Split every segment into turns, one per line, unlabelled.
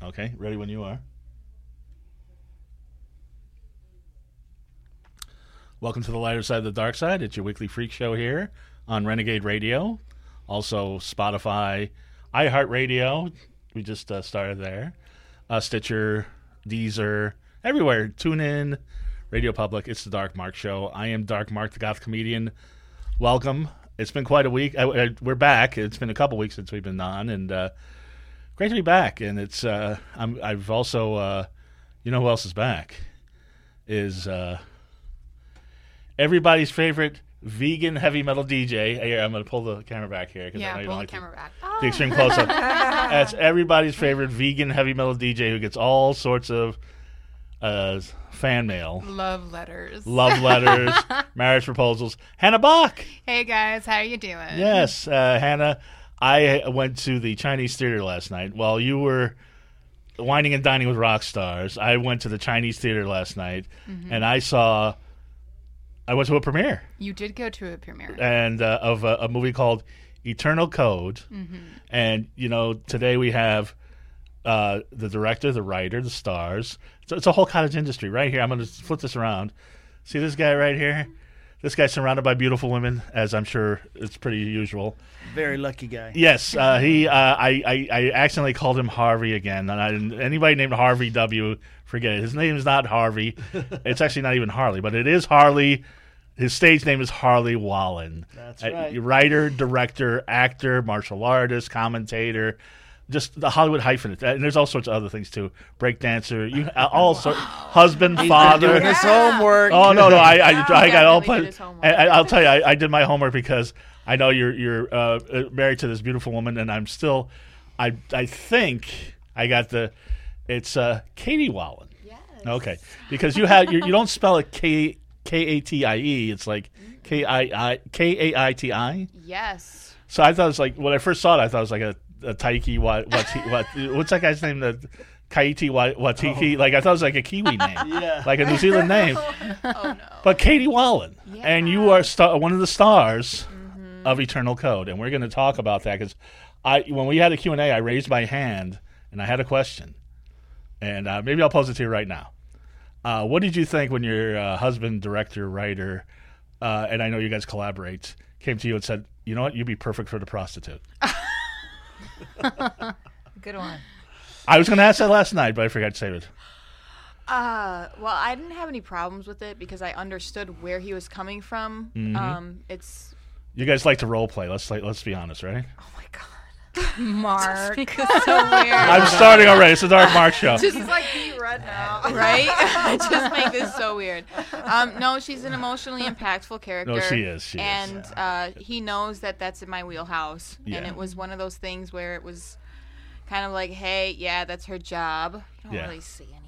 Okay, ready when you are. Welcome to the lighter side of the dark side. It's your weekly freak show here on Renegade Radio. Also Spotify, iHeartRadio. We just started there. Stitcher, Deezer, everywhere. Tune in. Radio Public. It's the Dark Mark Show. I am Dark Mark, the goth comedian. Welcome. It's been quite a week. We're back. It's been a couple weeks since we've been on, and great to be back. And it's I've also you know who else is back? Is everybody's favorite vegan heavy metal DJ. Here, I'm going to pull the camera back here.
Yeah,
I know you
pull
don't
the
like
camera back.
The extreme close-up. That's everybody's favorite vegan heavy metal DJ who gets all sorts of fan mail.
Love letters.
Marriage proposals. Hannah Bach.
Hey, guys. How you doing?
Yes, Hannah. I went to the Chinese theater last night. While you were whining and dining with rock stars, I went to the Chinese theater last night, and I went to a premiere.
You did go to a premiere.
And of a movie called Eternal Code. And, you know, today we have the director, the writer, the stars. It's a whole cottage industry right here. I'm going to flip this around. See this guy right here? This guy's surrounded by beautiful women, as I'm sure it's pretty usual.
Very lucky guy.
Yes. I accidentally called him Harvey again. And anybody named Harvey W., forget it. His name is not Harvey. It's actually not even Harley, but it is Harley. His stage name is Harley Wallen.
That's right.
Writer, director, actor, martial artist, commentator, just the Hollywood hyphenate. And there's all sorts of other things too. Breakdancer, husband, father.
Doing his homework.
Oh no, I got all.
Did his homework.
I'll tell you, I did my homework because I know you're married to this beautiful woman, and I'm still. I think I got it's Katie Wallen.
Yes.
Okay, because you don't spell it Katie. It's like Kaiti.
Yes.
So I thought it was like when I first saw it, I thought it was like a Taiki. What's that guy's name? The Kaiti Watiki. Like I thought it was like a Kiwi name, like a New Zealand name.
Oh no.
But Katie Wallen,
Yeah.
and you are one of the stars of Eternal Code, and we're going to talk about that because when we had a Q&A, I raised my hand and I had a question, and maybe I'll pose it to you right now. What did you think when your husband, director, writer, and I know you guys collaborate, came to you and said, you know what, you'd be perfect for the prostitute?
Good one.
I was going to ask that last night, but I forgot to save it.
Well, I didn't have any problems with it because I understood where he was coming from. It's
You guys like to role play. Let's be honest, right?
Oh my god.
Mark. It's so weird.
I'm starting already. It's a Dark Mark show.
He's like beat red now.
Right? I just make this so weird. No, she's an emotionally impactful character.
No, she is.
And he knows that that's in my wheelhouse.
Yeah.
And it was one of those things where it was kind of like, hey, yeah, that's her job. You don't really see anything.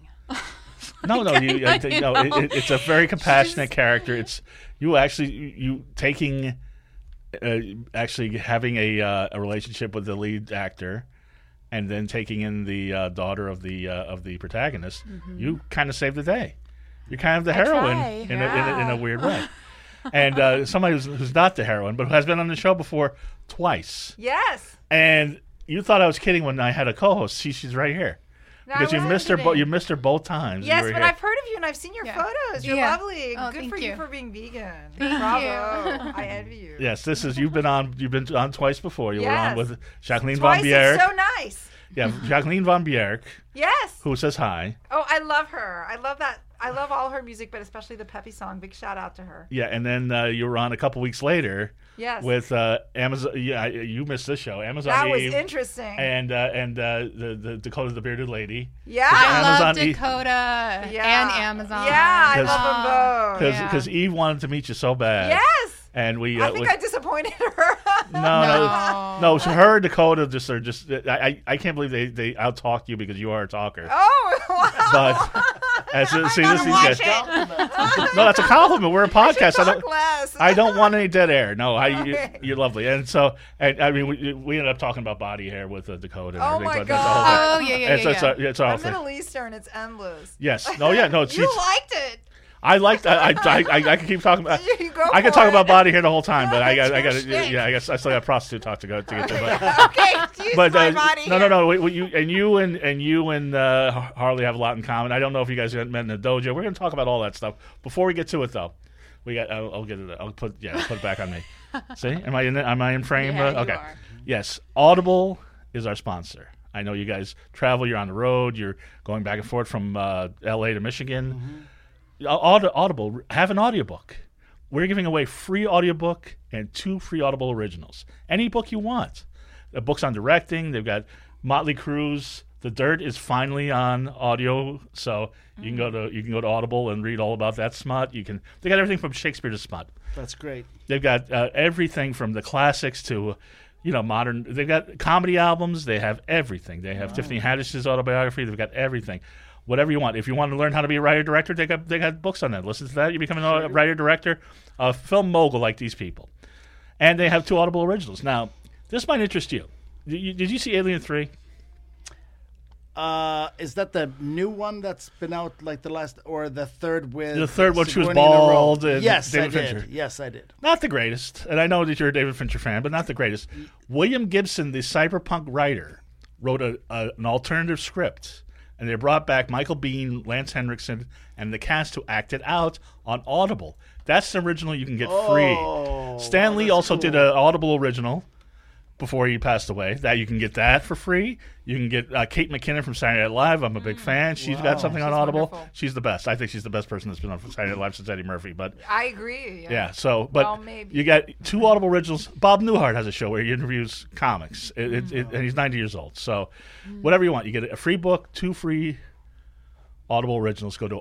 No, it's a very compassionate character. It's you taking, actually having a relationship with the lead actor, and then taking in the daughter of the protagonist. You kind of saved the day. You're kind of the heroine in a weird way. And somebody who's not the heroine, but who has been on the show before twice.
Yes.
And you thought I was kidding when I had a co-host. She's right here.
No,
Because you missed her. You missed her both times.
Yes,
you were
but
here.
I've heard of you and I've seen your photos. You're lovely.
Oh,
Good
thank
for you
you
for being vegan.
Thank
Bravo. I envy you.
Yes, you've been on twice before. You were on with Jacqueline
Twice
Von Bjerg.
is so nice.
Yeah, Jacqueline Von Bjerg,
Yes.
who says hi.
Oh, I love her. I love that. I love all her music, but especially the peppy song. Big shout out to her.
Yeah, and then you were on a couple weeks later.
Yes.
With Amazon. Yeah, you missed this show. Amazon
That was
Eve
interesting.
And the Dakota the Bearded Lady.
Yeah.
I love
Amazon Eve.
Dakota and Amazon.
Yeah, I love them both.
Because Eve wanted to meet you so bad.
Yes.
And we.
I think I disappointed her.
No. So her and Dakota are just. I can't believe they out-talked you because you are a talker.
Oh, wow.
But see this these
watch
guys. No, that's a compliment. We're a podcast. I don't want any dead air. No, you're lovely. And so, I mean, we ended up talking about body hair with Dakota. And
Oh
everything,
my
but that's the whole thing.
Oh, yeah.
It's our
I'm
thing.
Middle Eastern. It's endless.
Yes. No. Yeah. No.
You liked it.
I like. I can keep talking about.
You go
I can
for
talk
it.
about body here the whole time, but I got.
shtick.
Yeah, I guess I still got prostitute talk to get to. But,
Okay, use
but
my body.
no. You and Harley have a lot in common. I don't know if you guys met in the dojo. We're going to talk about all that stuff. Before we get to it, though, we got. I'll get it. I'll put it back on me. See, am I in frame?
Yeah, you
Okay.
are.
Yes, Audible is our sponsor. I know you guys travel. You're on the road. You're going back and forth from L.A. to Michigan. Audible, have an audiobook. We're giving away free audiobook and 2 free Audible originals. Any book you want. Books on directing. They've got Motley Crue's The Dirt is finally on audio, so you can go to Audible and read all about that smut. They got everything from Shakespeare to smut.
That's great.
They've got everything from the classics to modern. They've got comedy albums. They have everything. They have Tiffany Haddish's autobiography. They've got everything. Whatever you want. If you want to learn how to be a writer-director, they got books on that. Listen to that. You become a writer-director, a film mogul like these people. And they have 2 Audible originals. Now, this might interest you. Did you see Alien 3?
Is that the new one that's been out like the last or the third with
The third one, she was
Sigourney Weaver?
bald and
Yes,
David
I did.
Fincher.
Yes, I did.
Not the greatest. And I know that you're a David Fincher fan, but not the greatest. William Gibson, the cyberpunk writer, wrote an alternative script. And they brought back Michael Biehn, Lance Henriksen, and the cast to act it out on Audible. That's the original you can get free. Stan Lee also did an Audible original before he passed away. That you can get that for free. You can get Kate McKinnon from Saturday Night Live. I'm a big fan. She's got something on
She's
Audible.
wonderful.
She's the best. I think she's the best person that's been on Saturday Night Live since Eddie Murphy. But
I agree.
yeah, so but
Well, maybe.
you got 2 Audible originals. Bob Newhart has a show where he interviews comics, and he's 90 years old. So whatever you want, you get a free book, 2 free Audible originals. Go to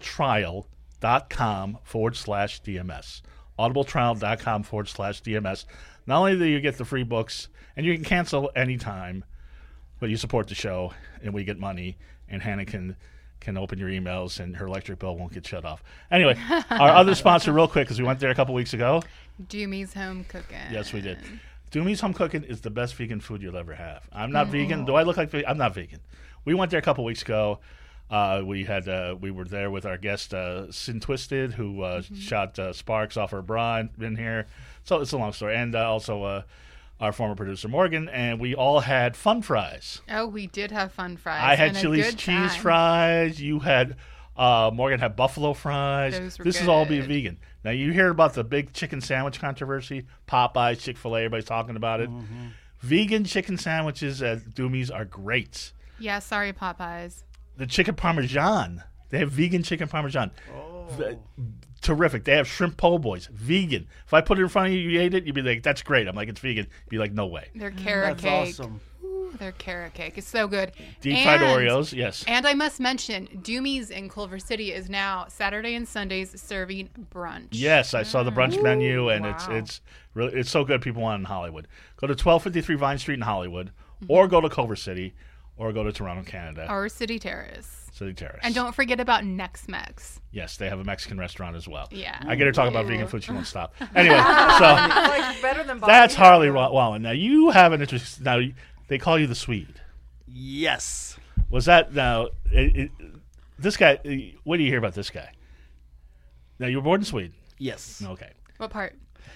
audibletrial.com/DMS. audibletrial.com/DMS. Not only do you get the free books, and you can cancel anytime, but you support the show, and we get money, and Hannah can open your emails, and her electric bill won't get shut off. Anyway, our other sponsor, real quick, because we went there a couple weeks ago.
Doomy's Home Cooking.
Yes, we did. Doomy's Home Cooking is the best vegan food you'll ever have. I'm not vegan. Do I look like vegan? I'm not vegan. We went there a couple weeks ago. We were there with our guest Sin Twisted, who shot sparks off her bra in here. So it's a long story, and also our former producer Morgan, and we all had fun fries.
Oh, we did have fun fries.
I had
and a
Chili's
good
cheese
time.
fries. You had Morgan had buffalo fries.
Those were
This is all being
good.
vegan. Now you hear about the big chicken sandwich controversy. Popeyes, Chick-fil-A, everybody's talking about it. Vegan chicken sandwiches at Doomy's are great.
Yeah, sorry, Popeyes.
The chicken parmesan. They have vegan chicken parmesan. Terrific. They have shrimp po' boys. Vegan. If I put it in front of you, you ate it, you'd be like, that's great. I'm like, it's vegan. You'd be like, no way.
Their carrot
That's
cake.
awesome.
Ooh, their carrot cake is so good.
Deep fried
And-
Oreos, yes.
And I must mention, Doomy's in Culver City is now Saturday and Sundays serving brunch.
Yes, I saw the brunch menu, and
wow.
it's really it's so good. People want it in Hollywood. Go to 1253 Vine Street in Hollywood, or go to Culver City, or go to Toronto, Canada,
Or City Terrace.
City Terrace.
And don't forget about Next Mex.
Yes, they have a Mexican restaurant as well.
Yeah.
I get her talking about
Ooh.
vegan food. She won't stop. Anyway, so
Like better than Bobby
that's Harley
Hemmer.
Wallen. Now you have an interest. Now they call you the Swede.
Yes.
Was that now? This guy. What do you hear about this guy? Now you were born in Sweden.
Yes.
Okay.
What part?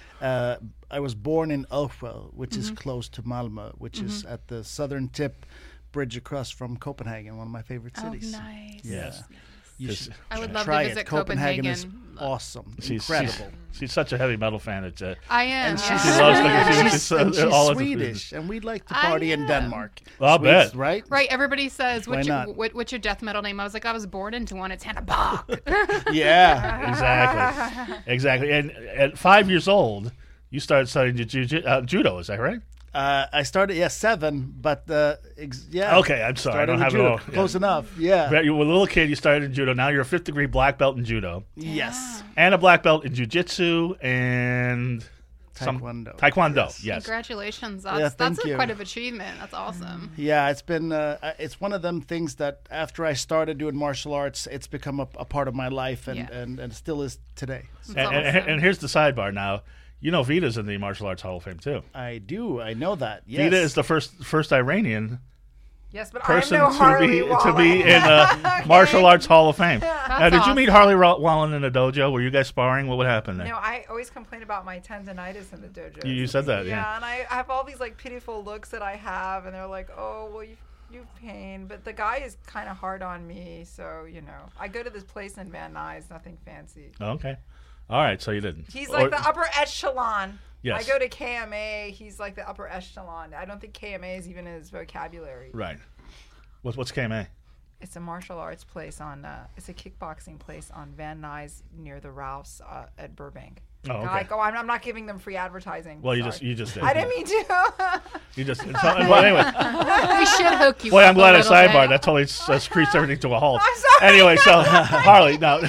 I was born in Oofwell, which is close to Malmö, which is at the southern tip, bridge across from Copenhagen, one of my favorite cities.
Oh, nice.
Yes.
You
Just-
should
I would love
try
to visit
it. Copenhagen is
Copenhagen.
awesome,
She's
incredible.
She's such a heavy metal fan. It's
I am.
And
yeah.
she's,
She loves cooking.
she's,
She's,
and she's
all into
Swedish, and we'd like to
I
party in
am.
Denmark.
Well, I'll
Swedes,
bet.
right?
Right, everybody says,
Why not?
what's your death metal name? I was like, I was born into one. It's Hannah Bach.
Yeah.
Exactly. And at 5 years old, you started studying judo. Is that right?
I started, 7, but yeah.
Okay, I'm sorry. I
Started
don't
with
have it
judo.
all.
Close enough. Yeah.
But you were a little kid. You started in judo. Now you're a 5th degree black belt in judo
Yes.
and a black belt in jiu-jitsu and
Taekwondo.
Taekwondo. Yes.
Congratulations.
Yeah,
That's
thank you.
quite of achievement. That's awesome.
Yeah, it's been it's one of them things that after I started doing martial arts, it's become a part of my life and,
Yeah.
and still is today. So
And here's the sidebar now. You know Vita's in the Martial Arts Hall of Fame too.
I do. I know that. Yes.
Vita is the first Iranian
Yes, but
person
I'm no Harley
to be
Wallen.
in Martial Arts Hall of Fame.
That's
Now, did you meet
awesome.
Harley Wallen in a dojo? Were you guys sparring? What would happen there?
No, I always complain about my tendonitis in the dojo.
You said that, yeah.
and I have all these like pitiful looks that I have, and they're like, "Oh, well, you've pain," but the guy is kind of hard on me, so I go to this place in Van Nuys, nothing fancy.
Okay. All right, so you didn't.
He's like
Or-
the upper echelon.
Yes.
I go to KMA. He's like the upper echelon. I don't think KMA is even in his vocabulary.
Right. What's KMA?
It's a martial arts place it's a kickboxing place on Van Nuys near the Ralphs at Burbank.
Oh, okay.
Like, I'm not giving them free advertising.
Well,
Sorry.
you just did.
I didn't mean to.
You just. Well, anyway.
We should hook you
Boy,
up
I'm glad
a
I
little
sidebarred.
bit.
That totally screeched everything to a halt.
I'm sorry.
Anyway, so Harley, now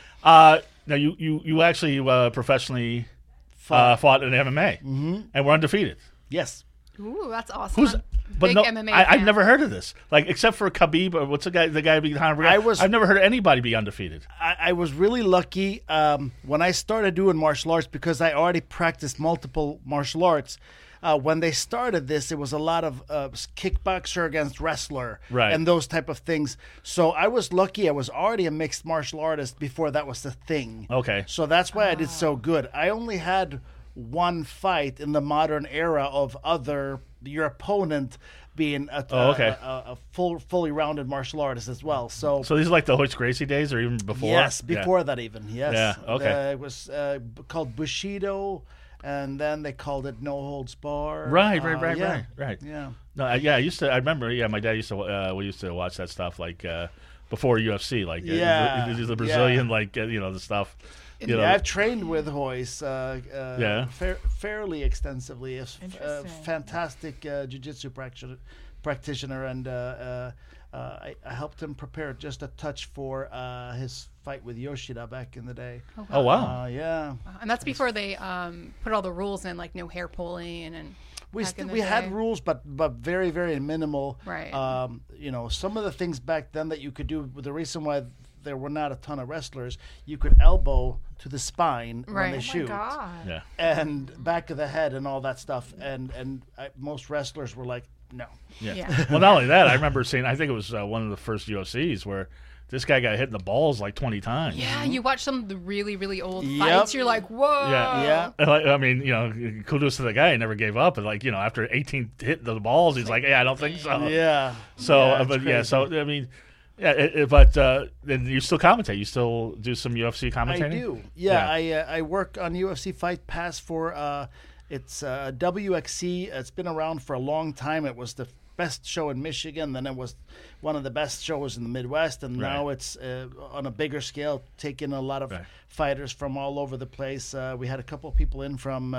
you actually professionally fought in MMA and were undefeated.
Yes.
Ooh, that's awesome.
Who's?
I'm
But
big
no,
MMA
I've
fan.
never heard of this. Like, except for Khabib, or what's the guy behind? I've never heard of anybody be undefeated.
I was really lucky when I started doing martial arts because I already practiced multiple martial arts. When they started this, it was a lot of kickboxer against wrestler
Right.
and those type of things. So I was lucky. I was already a mixed martial artist before that was the thing.
Okay.
So that's why I did so good. I only had one fight in the modern era of your opponent being a fully rounded martial artist as well. So
these are like the Hoyt Gracie days, or even before.
yes,
Yeah.
before that even, yes.
Yeah, okay.
It was called Bushido, and then they called it No Holds Bar.
Right.
Yeah.
No, I used to. I remember. Yeah, my dad used to. We used to watch that stuff like before UFC, like the Brazilian, like the stuff.
Yeah, I've trained with Hoyce fairly extensively. He's a
Interesting.
fantastic jiu-jitsu practitioner, and I helped him prepare just a touch for his fight with Yoshida back in the day.
Oh wow.
Yeah.
And that's before they put all the rules in, like no hair pulling and.
We had rules, but very, very minimal.
Right.
Some of the things back then that you could do. The reason why there were not a ton of wrestlers, you could elbow to the spine when
Right.
they
Oh my
shoot,
God.
Yeah.
and back of the head and all that stuff. And most wrestlers were like, no.
Yeah.
Well, not only that, I remember seeing. I think it was one of the first UFCs where this guy got hit in the balls like 20 times.
Yeah, you watch some of the really, really old
Yep.
fights. You're like, whoa.
Yeah.
And, like, I mean, kudos to the guy. He never gave up. And after 18 hit the balls, he's like, "Yeah, I don't think so."
Yeah.
So,
Yeah, it's
but
crazy.
so I mean, but then you still commentate. You still do some UFC commentating.
I do. Yeah, I work on UFC Fight Pass for it's WXC. It's been around for a long time. It was the best show in Michigan. Then it was one of the best shows in the Midwest, and now it's on a bigger scale, taking a lot of fighters from all over the place. We had a couple of people in from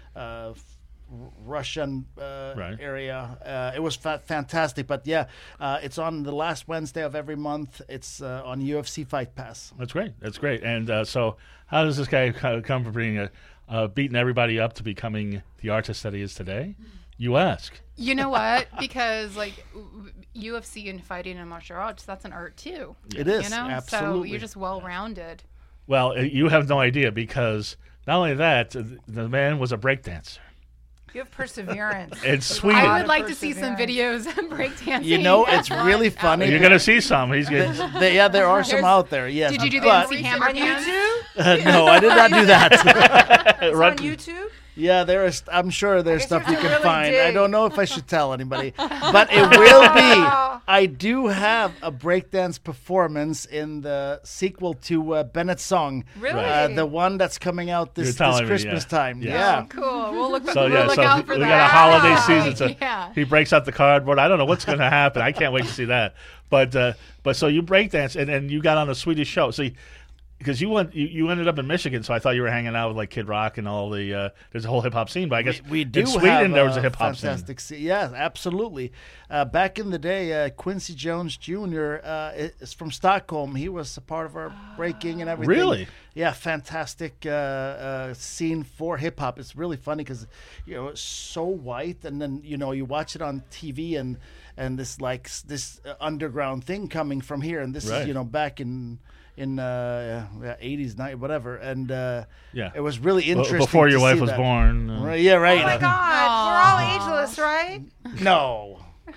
Russian area. It was fantastic. But it's on the last Wednesday of every month. It's on UFC Fight Pass.
That's great. And so, how does this guy come from being beating everybody up to becoming the artist that he is today? You ask.
You know what? Because like UFC and fighting and martial arts, that's an art too.
It is,
You know,
absolutely.
so you're just well rounded.
Well, you have no idea, because not only that, the man was a breakdancer.
You have perseverance.
It's sweet.
I would like to see some videos of breakdancing.
You know, it's really funny.
You're gonna see some. He's getting.
There are some out there. Yes.
Did you do the
But-
MC Hammer
on
dance?
YouTube?
No, I did not do that.
It's
Run-
on YouTube?
Yeah, there is. I'm sure there's
guess
stuff
you
you
have to
can
really
find. I
dig.
don't know if I should tell anybody, but it will be. I do have a breakdance performance in the sequel to Bennett's Song.
Really?
The one that's coming out
You're
this
telling me,
Christmas
yeah.
time.
Yeah.
Yeah.
Cool. We'll look,
So
we'll look
so
out for
we
that.
got a holiday season. So
Yeah.
he breaks out the cardboard. I don't know what's going to happen. I can't wait to see that. But so you breakdance, and then you got on a Swedish show. So because you ended up in Michigan, so I thought you were hanging out with like Kid Rock and all the there's a whole hip hop scene. But I guess
We do
in Sweden
have
there was a hip hop scene.
fantastic scene. Yeah, absolutely. Back in the day, Quincy Jones Jr. Is from Stockholm. He was a part of our breaking and everything.
Really?
Yeah, fantastic scene for hip hop. It's really funny because it's so white, and then you watch it on TV and this underground thing coming from here, and this
Right.
is back in 80s, 90s, whatever, and
Yeah.
it was really interesting.
Before your
to
wife
see
was
that.
born.
Right, yeah, right.
Oh my God. We're all ageless, right?
No.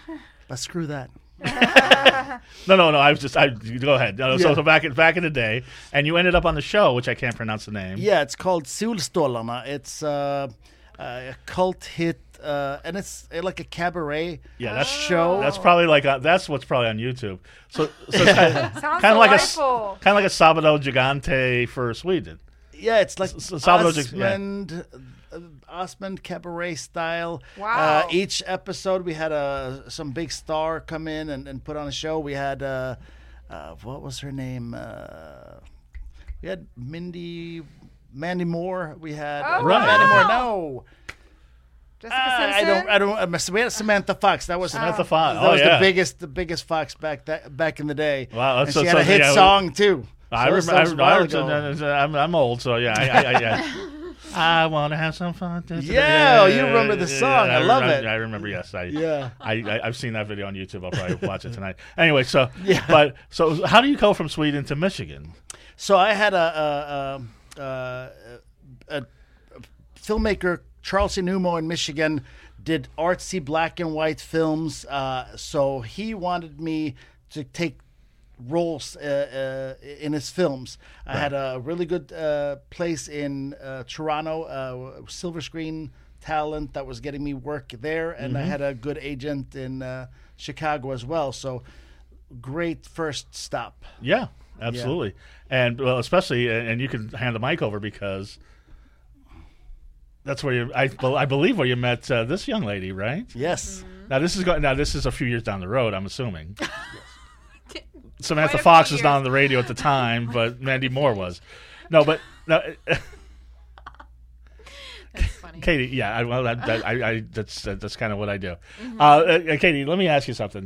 But screw that.
No. You go ahead. No,
Yeah.
So back in the day, and you ended up on the show, which I can't pronounce the name.
Yeah, it's called Solstolarna. It's a cult hit, and it's like a cabaret
Yeah, that's
show.
That's probably that's what's probably on YouTube. So it's
Sounds
kind of like
delightful.
a Sábado Gigante for Sweden.
Yeah, it's like
Sábado
Osmond cabaret style.
Wow.
Each episode we had some big star come in and put on a show. We had what was her name? We had Mandy Moore. We had
Oh,
Right.
Mandy Moore.
wow.
No,
Jessica Simpson?
I don't. We had Samantha Fox. That was
Samantha Fox.
That
Oh,
was
yeah.
the biggest Fox back in the day.
Wow,
and
that's-
she had a hit
yeah,
song too.
I
So that was a while ago.
remember. I'm old, so yeah. I want to have some fun.
Yeah, you remember the song. I love it.
I remember. Yes,
Yeah.
I've seen that video on YouTube. I'll probably watch it tonight. Anyway, so
Yeah.
But so how do you go from Sweden to Michigan?
So I had a filmmaker, Charles Inumo in Michigan, did artsy black and white films. So he wanted me to take roles in his films. I had a really good place in Toronto, silver screen talent that was getting me work there, and I had a good agent in Chicago as well. So great first stop.
Yeah, absolutely. And well, especially, and you can hand the mic over because that's where I believe where you met this young lady, right?
Yes.
Now this is a few years down the road, I'm assuming. Samantha
Quite a
Fox
few
was not
years.
on the radio at the time, but Mandy Moore was. No, but no,
That's funny.
Katie. Yeah, that's kind of what I do.
Mm-hmm.
Katie, let me ask you something.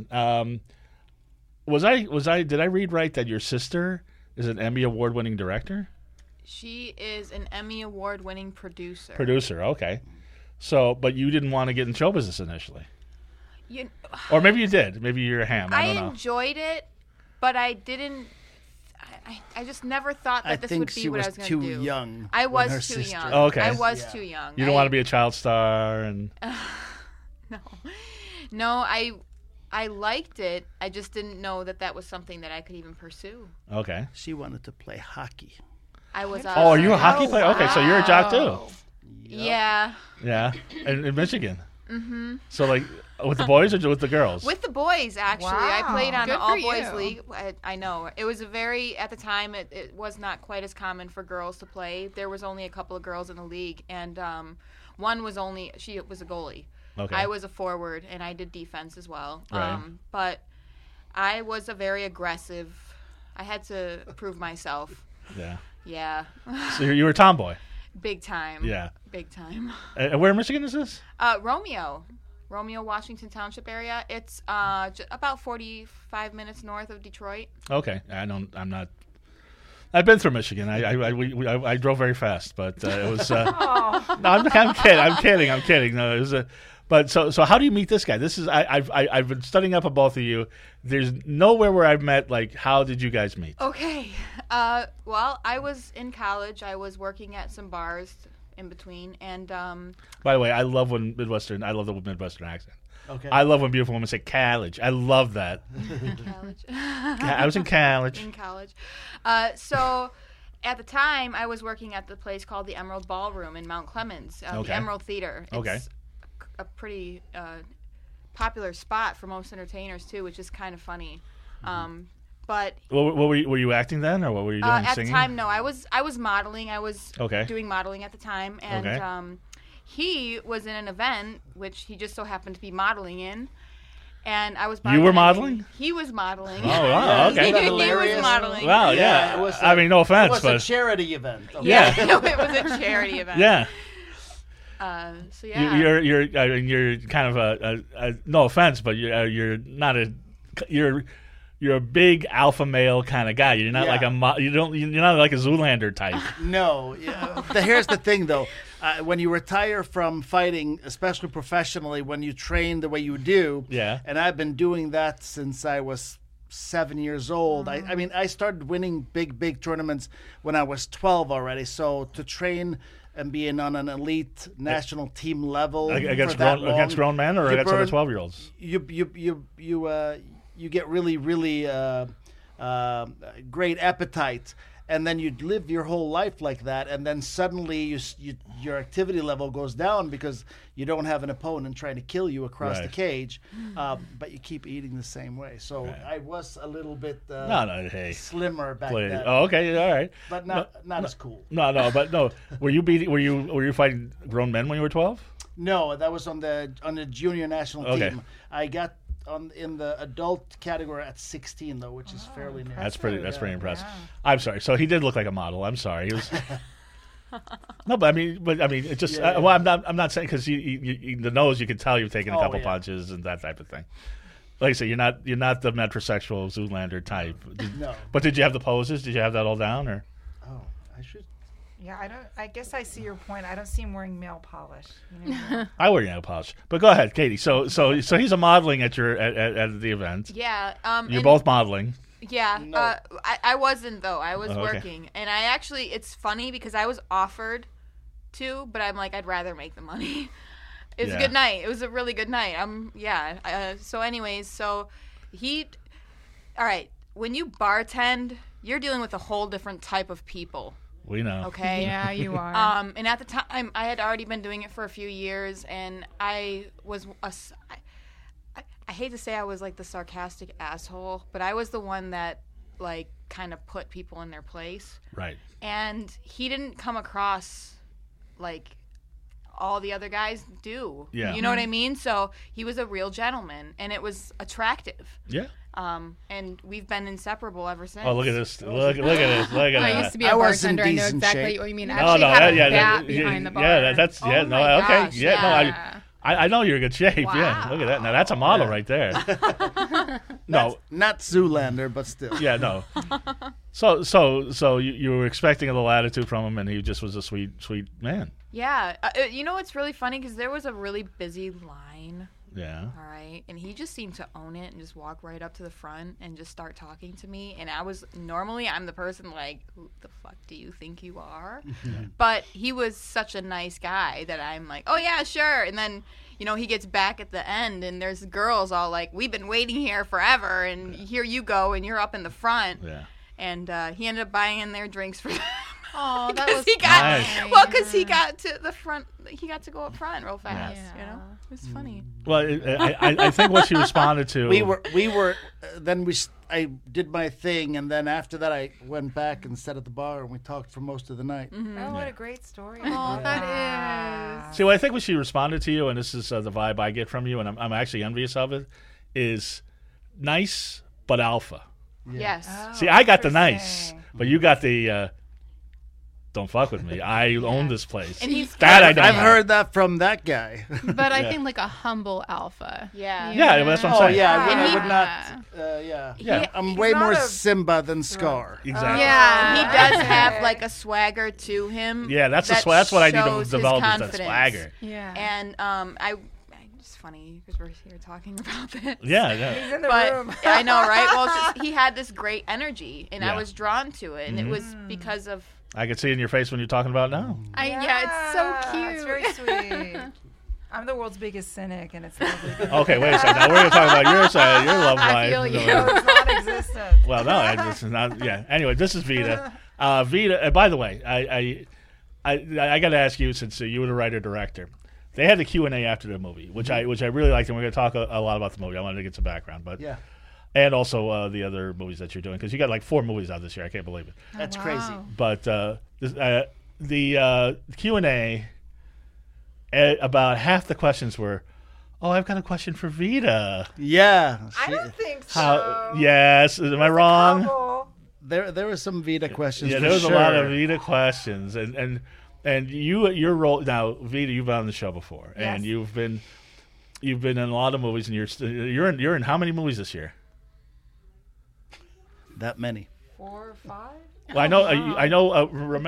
Did I read right that your sister is an Emmy award-winning director?
She is an Emmy award-winning producer.
Producer, okay. So, but you didn't want to get in show business initially,
You,
or maybe you did. Maybe you're a ham. I
I
don't know.
enjoyed it, but I didn't. I just never thought that
I
this
think
would be
she
what I
was
was
too
going to do.
young.
I
when her
was too
sister-
young.
Oh, okay.
I was
Yeah.
too young.
You don't want to be a child star, and
No, I liked it. I just didn't know that was something that I could even pursue.
okay.
She wanted to play hockey.
I was.
Oh, are you a hockey player? Okay, so you're a jock too.
Wow.
Yeah,
Yeah, in Michigan. Mm-hmm. So like with the boys or with the girls?
with the boys actually. I
Wow.
played on
Good
an
for
all boys
you.
league. I know it was at the time it was not quite as common for girls to play. There was only a couple of girls in the league, and one was she was a goalie.
Okay.
I was a forward, and I did defense as well.
Right.
But I was a very aggressive. I had to prove myself.
Yeah.
Yeah,
So you were a tomboy.
big time.
Yeah.
Big time.
And where in Michigan is this?
Romeo, Washington Township area. It's about 45 minutes north of Detroit.
Okay. I'm not. I've been through Michigan. I drove very fast, but it was. No, I'm kidding. I'm kidding. No, it was a. But so how do you meet this guy? This is I've been studying up on both of you. There's nowhere where I've met. Like, how did you guys meet?
Okay. Well, I was in college. I was working at some bars in between, and
By the way, I love the Midwestern accent.
Okay.
I love when beautiful women say college. I love that.
college.
I was in college.
in college. So at the time, I was working at the place called the Emerald Ballroom in Mount Clemens,
Okay.
the Emerald Theater. It's
Okay.
a pretty popular spot for most entertainers too, which is kind of funny. But
What were you acting then, or what were you doing?
at
Singing?
the time, no, I was modeling. I was
Okay.
doing modeling at the time, and
Okay.
he was in an event which he just so happened to be modeling in. And I was.
You were
bartending.
modeling?
He was modeling.
Oh, wow, okay.
he was
Hilarious.
modeling.
Wow, yeah.
it was
I mean, no
It
offense,
was a
but
charity event. Okay.
Yeah.
it was a charity event.
yeah.
So yeah.
You're kind of a no offense, but you're not you're a big alpha male kind of guy. You're not
Yeah.
like you're not like a Zoolander type.
No. Here's the thing, though. When you retire from fighting, especially professionally, when you train the way you do,
Yeah.
and I've been doing that since I was 7 years old. I mean, I started winning big tournaments when I was 12 already. So to train and being on an elite national team level
Against
for that long,
against grown men or
you
against other
burn-
12-year-olds?
you get really great appetite, and then you live your whole life like that, and then suddenly your activity level goes down because you don't have an opponent trying to kill you across the
Right.
cage, but you keep eating the same way. So
Right.
I was a little bit
No, hey.
slimmer back
Play.
then,
Oh, okay, all right.
but not as cool.
No, but no. Were you fighting grown men when you were 12?
No, that was on the junior national
Okay.
team. I got in the adult category at 16 though, which is fairly new.
That's pretty impressive.
Yeah.
I'm sorry. So he did look like a model. I'm sorry. He was. No, but I mean, it just.
Yeah, yeah.
Well, I'm not saying because the nose, you can tell you've taken a
Oh,
couple
yeah.
punches and that type of thing. Like I said, you're not the metrosexual Zoolander type.
No.
But did you have the poses? Did you have that all down or?
Oh, I should.
Yeah, I guess I see your point. I don't see him wearing nail polish. You know?
I wear nail polish. But go ahead, Katie. So he's a modeling at the event.
Yeah.
You're
and-
both modeling.
Yeah,
No.
I wasn't though. I was
Oh, okay.
working, and I actually, it's funny because I was offered to, but I'm like, I'd rather make the money. It was
Yeah.
a good night. It was a really good night. So anyways, so all right. When you bartend, you're dealing with a whole different type of people.
We know.
Okay.
Yeah, you are.
And at the time, I had already been doing it for a few years, and I hate to say I was like the sarcastic asshole, but I was the one that like kind of put people in their place.
Right.
And he didn't come across like all the other guys do.
Yeah.
You know what I mean? So he was a real gentleman, and it was attractive.
Yeah.
And we've been inseparable ever since.
Oh, look at this! Look at this! Look at
I
that!
used to be
I
a
was in
bartender. I know
decent
exactly
shape.
what you mean.
No,
Actually,
no,
had a
yeah,
bat behind the bar.
Yeah, that's
Oh
yeah.
my
No, okay,
gosh,
yeah, no,
yeah.
I know you're in good shape. Yeah, look at that. Now that's a model
Yeah.
right there. No,
Not Zoolander, but still.
yeah, no. So you were expecting a little attitude from him, and he just was a sweet man.
Yeah. You know what's really funny? Because there was a really busy line.
Yeah.
All right. And he just seemed to own it and just walk right up to the front and just start talking to me. And I'm the person like, who the fuck do you think you are? But he was such a nice guy that I'm like, oh, yeah, sure. And then, he gets back at the end and there's girls all like, we've been waiting here forever. And here you go and you're up in the front.
Yeah.
And he ended up buying their drinks for them.
Oh, that
Because
was
he got
Nice.
well, because he got to the front. He got to go up front real fast.
Yeah.
It was funny.
Well, I think what she responded to.
We were. Then I did my thing, and then after that, I went back and sat at the bar, and we talked for most of the night.
Oh, what a great story.
Oh, that is.
See, well, I think what she responded to you, and this is the vibe I get from you, and I'm actually envious of it, is nice but alpha.
Yes.
See, I got the nice,
interesting.
but you got the don't fuck with me. I own this place.
And he's
That I don't
I've
have.
heard that from that guy.
But I think like a humble alpha.
Yeah.
Yeah, that's what I'm
Oh
saying.
yeah,
And
I
he-
would not. Yeah,
Yeah.
I'm
He's
way
not
more
a-
Simba than Scar.
Exactly.
Yeah.
He does have like a swagger to him.
Yeah, that's
that
that's what I need to
shows his
develop is that
confidence.
swagger.
Yeah.
And it's funny because we're here talking about this.
Yeah, yeah.
He's in the
But
room.
I know, right? Well, it's just, he had this great energy, and
Yeah.
I was drawn to it, and it was because of.
I can see it in your face when you're talking about it now.
Yeah, it's so cute.
It's very sweet. I'm the world's biggest cynic, and it's lovely.
Okay, wait a second. Now we're going to talk about your side, your love life.
I feel you.
It's non-existent.
Well, no, this is not. Yeah. Anyway, this is Vita. Vita. And by the way, I got to ask you, since you were the writer director, they had the Q&A after the movie, which I really liked, and we're going to talk a lot about the movie. I wanted to get some background, but
Yeah,
and also the other movies that you're doing, because you got like 4 movies out this year. I can't believe it.
that's
Wow.
crazy.
But the Q&A, about half the questions were, "Oh, I've got a question for Vita."
Yeah,
I don't think so.
How? Yes, am I wrong?
Couple.
there were some Vita questions.
Yeah,
for
there was
sure.
a lot of Vita questions, and your role now, Vita. You've been on the show before, and
Yes.
you've been in a lot of movies, and you're in how many movies this year?
that many.
4 or 5.
Well, I know.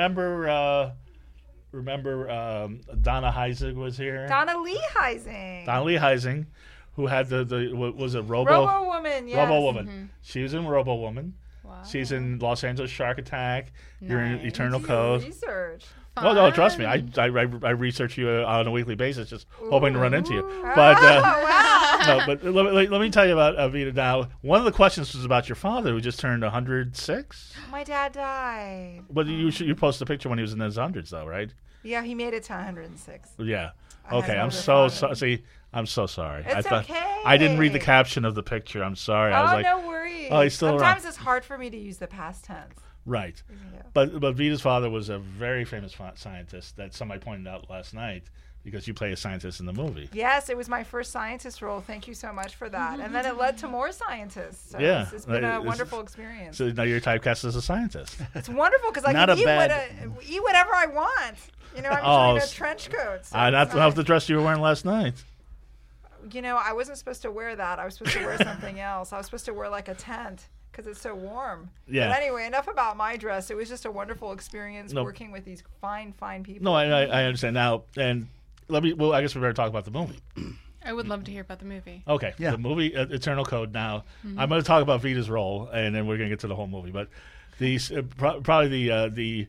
Remember, Donna Heisig was here.
Donna Lee Heising.
Donna Lee Heising, who had the what was it Robo
Robo Woman. Yes.
Woman. She was in Robo Woman.
Wow.
She's in Los Angeles Shark Attack. You're in
Nice.
Eternal
Do
Code.
research.
Oh no, trust me.
Fun.
I research you on a weekly basis, just hoping to run into you.
Ooh.
But
Oh, wow.
no, but let me tell you about Vita now. One of the questions was about your father, who just turned 106.
My dad died.
But you posted a picture when he was in his hundreds, though, right?
Yeah, he made it to 106.
Yeah.
I
Okay,
had
I'm
older
so
father.
see. I'm so sorry. I
It's
thought
okay.
I didn't read the caption of the picture. I'm sorry. I was
Oh,
like,
no worries.
oh, he's still around.
Sometimes it's hard for me to use the past tense.
right.
Yeah.
But Vita's father was a very famous scientist that somebody pointed out last night because you play a scientist in the movie.
Yes, it was my first scientist role. Thank you so much for that. And then it led to more scientists. So
Yeah.
it's been a
It's-
wonderful experience.
So now you're typecast as a scientist.
It's wonderful because I
Not
can
a
eat whatever I want. You know, I'm
Oh,
just wearing a trench coat. So
Not
it's
the dress you were wearing last night.
You know, I wasn't supposed to wear that. I was supposed to wear something else. I was supposed to wear like a tent because it's so warm.
Yeah.
But anyway, enough about my dress. It was just a wonderful experience
No.
working with these fine people.
No, I understand now. And well, I guess we better talk about the movie.
I would love to hear about the movie.
Okay,
Yeah.
the movie Eternal Code. Now, I'm going to talk about Vita's role, and then we're going to get to the whole movie. But these probably the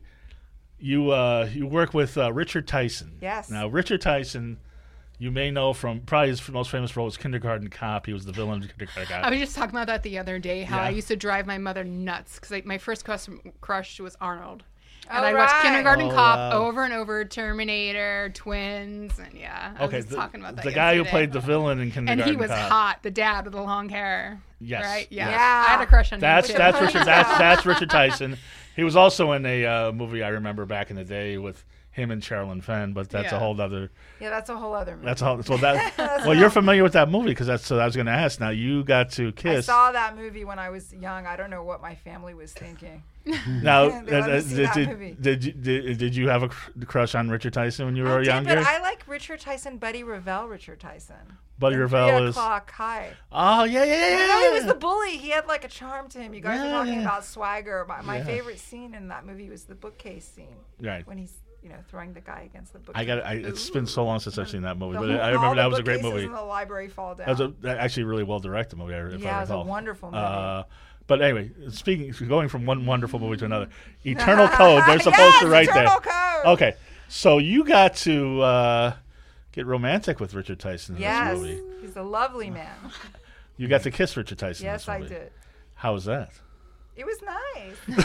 you work with Richard Tyson.
Yes.
Now, Richard Tyson, you may know from probably his most famous role was Kindergarten Cop. He was the villain in Kindergarten Cop.
I was just talking about that the other day, how
Yeah.
I used to drive my mother nuts because my first crush was Arnold. And
Oh,
I watched
right.
Kindergarten
Oh,
Cop
wow.
over and over, Terminator, Twins, and yeah. I
Okay,
was just talking about that
the guy who
yesterday.
played the villain in
And
Kindergarten
he was
Cop.
hot, the dad with the long hair.
Yes.
Right? Yeah.
Yeah.
I had a crush on
That's
him. too.
that's Richard. That's Richard Tyson. He was also in a movie I remember back in the day with him and Sherilyn Fenn, but that's a
Yeah.
whole other.
Yeah, that's a whole other movie.
That's all. So that. Well, you're familiar with that movie because that's. So I was going to ask. Now you got to
I
kiss.
saw that movie when I was young. I don't know what my family was thinking.
Now,
They let me see that movie.
did you have a crush on Richard Tyson when you were
I did,
younger?
but I like Richard Tyson, Buddy Revell, Richard Tyson.
Buddy
In
Revell
3
is.
O'Clock High.
Oh yeah.
You know, he was the bully. He had like a charm to him. You guys
Yeah,
are talking
yeah.
about swagger. My
Yeah.
favorite scene in that movie was the bookcase scene
Right.
when he's throwing the guy against the bookcase.
I got. It's been so long since I've seen that movie,
The
but
whole-
I
all
remember
the
that was a great
bookcases
movie.
in the library fall down.
That was actually a really well directed movie. If
Yeah,
I
it was a
recall.
wonderful movie.
But anyway, going from one wonderful movie to another, Eternal Code. They're supposed
Yes,
to right
Eternal
there.
Code.
Okay, so you got to get romantic with Richard Tyson in
Yes,
this movie.
he's a lovely man.
You got to kiss Richard Tyson.
Yes,
in
I
this movie.
did.
How was that?
It was nice.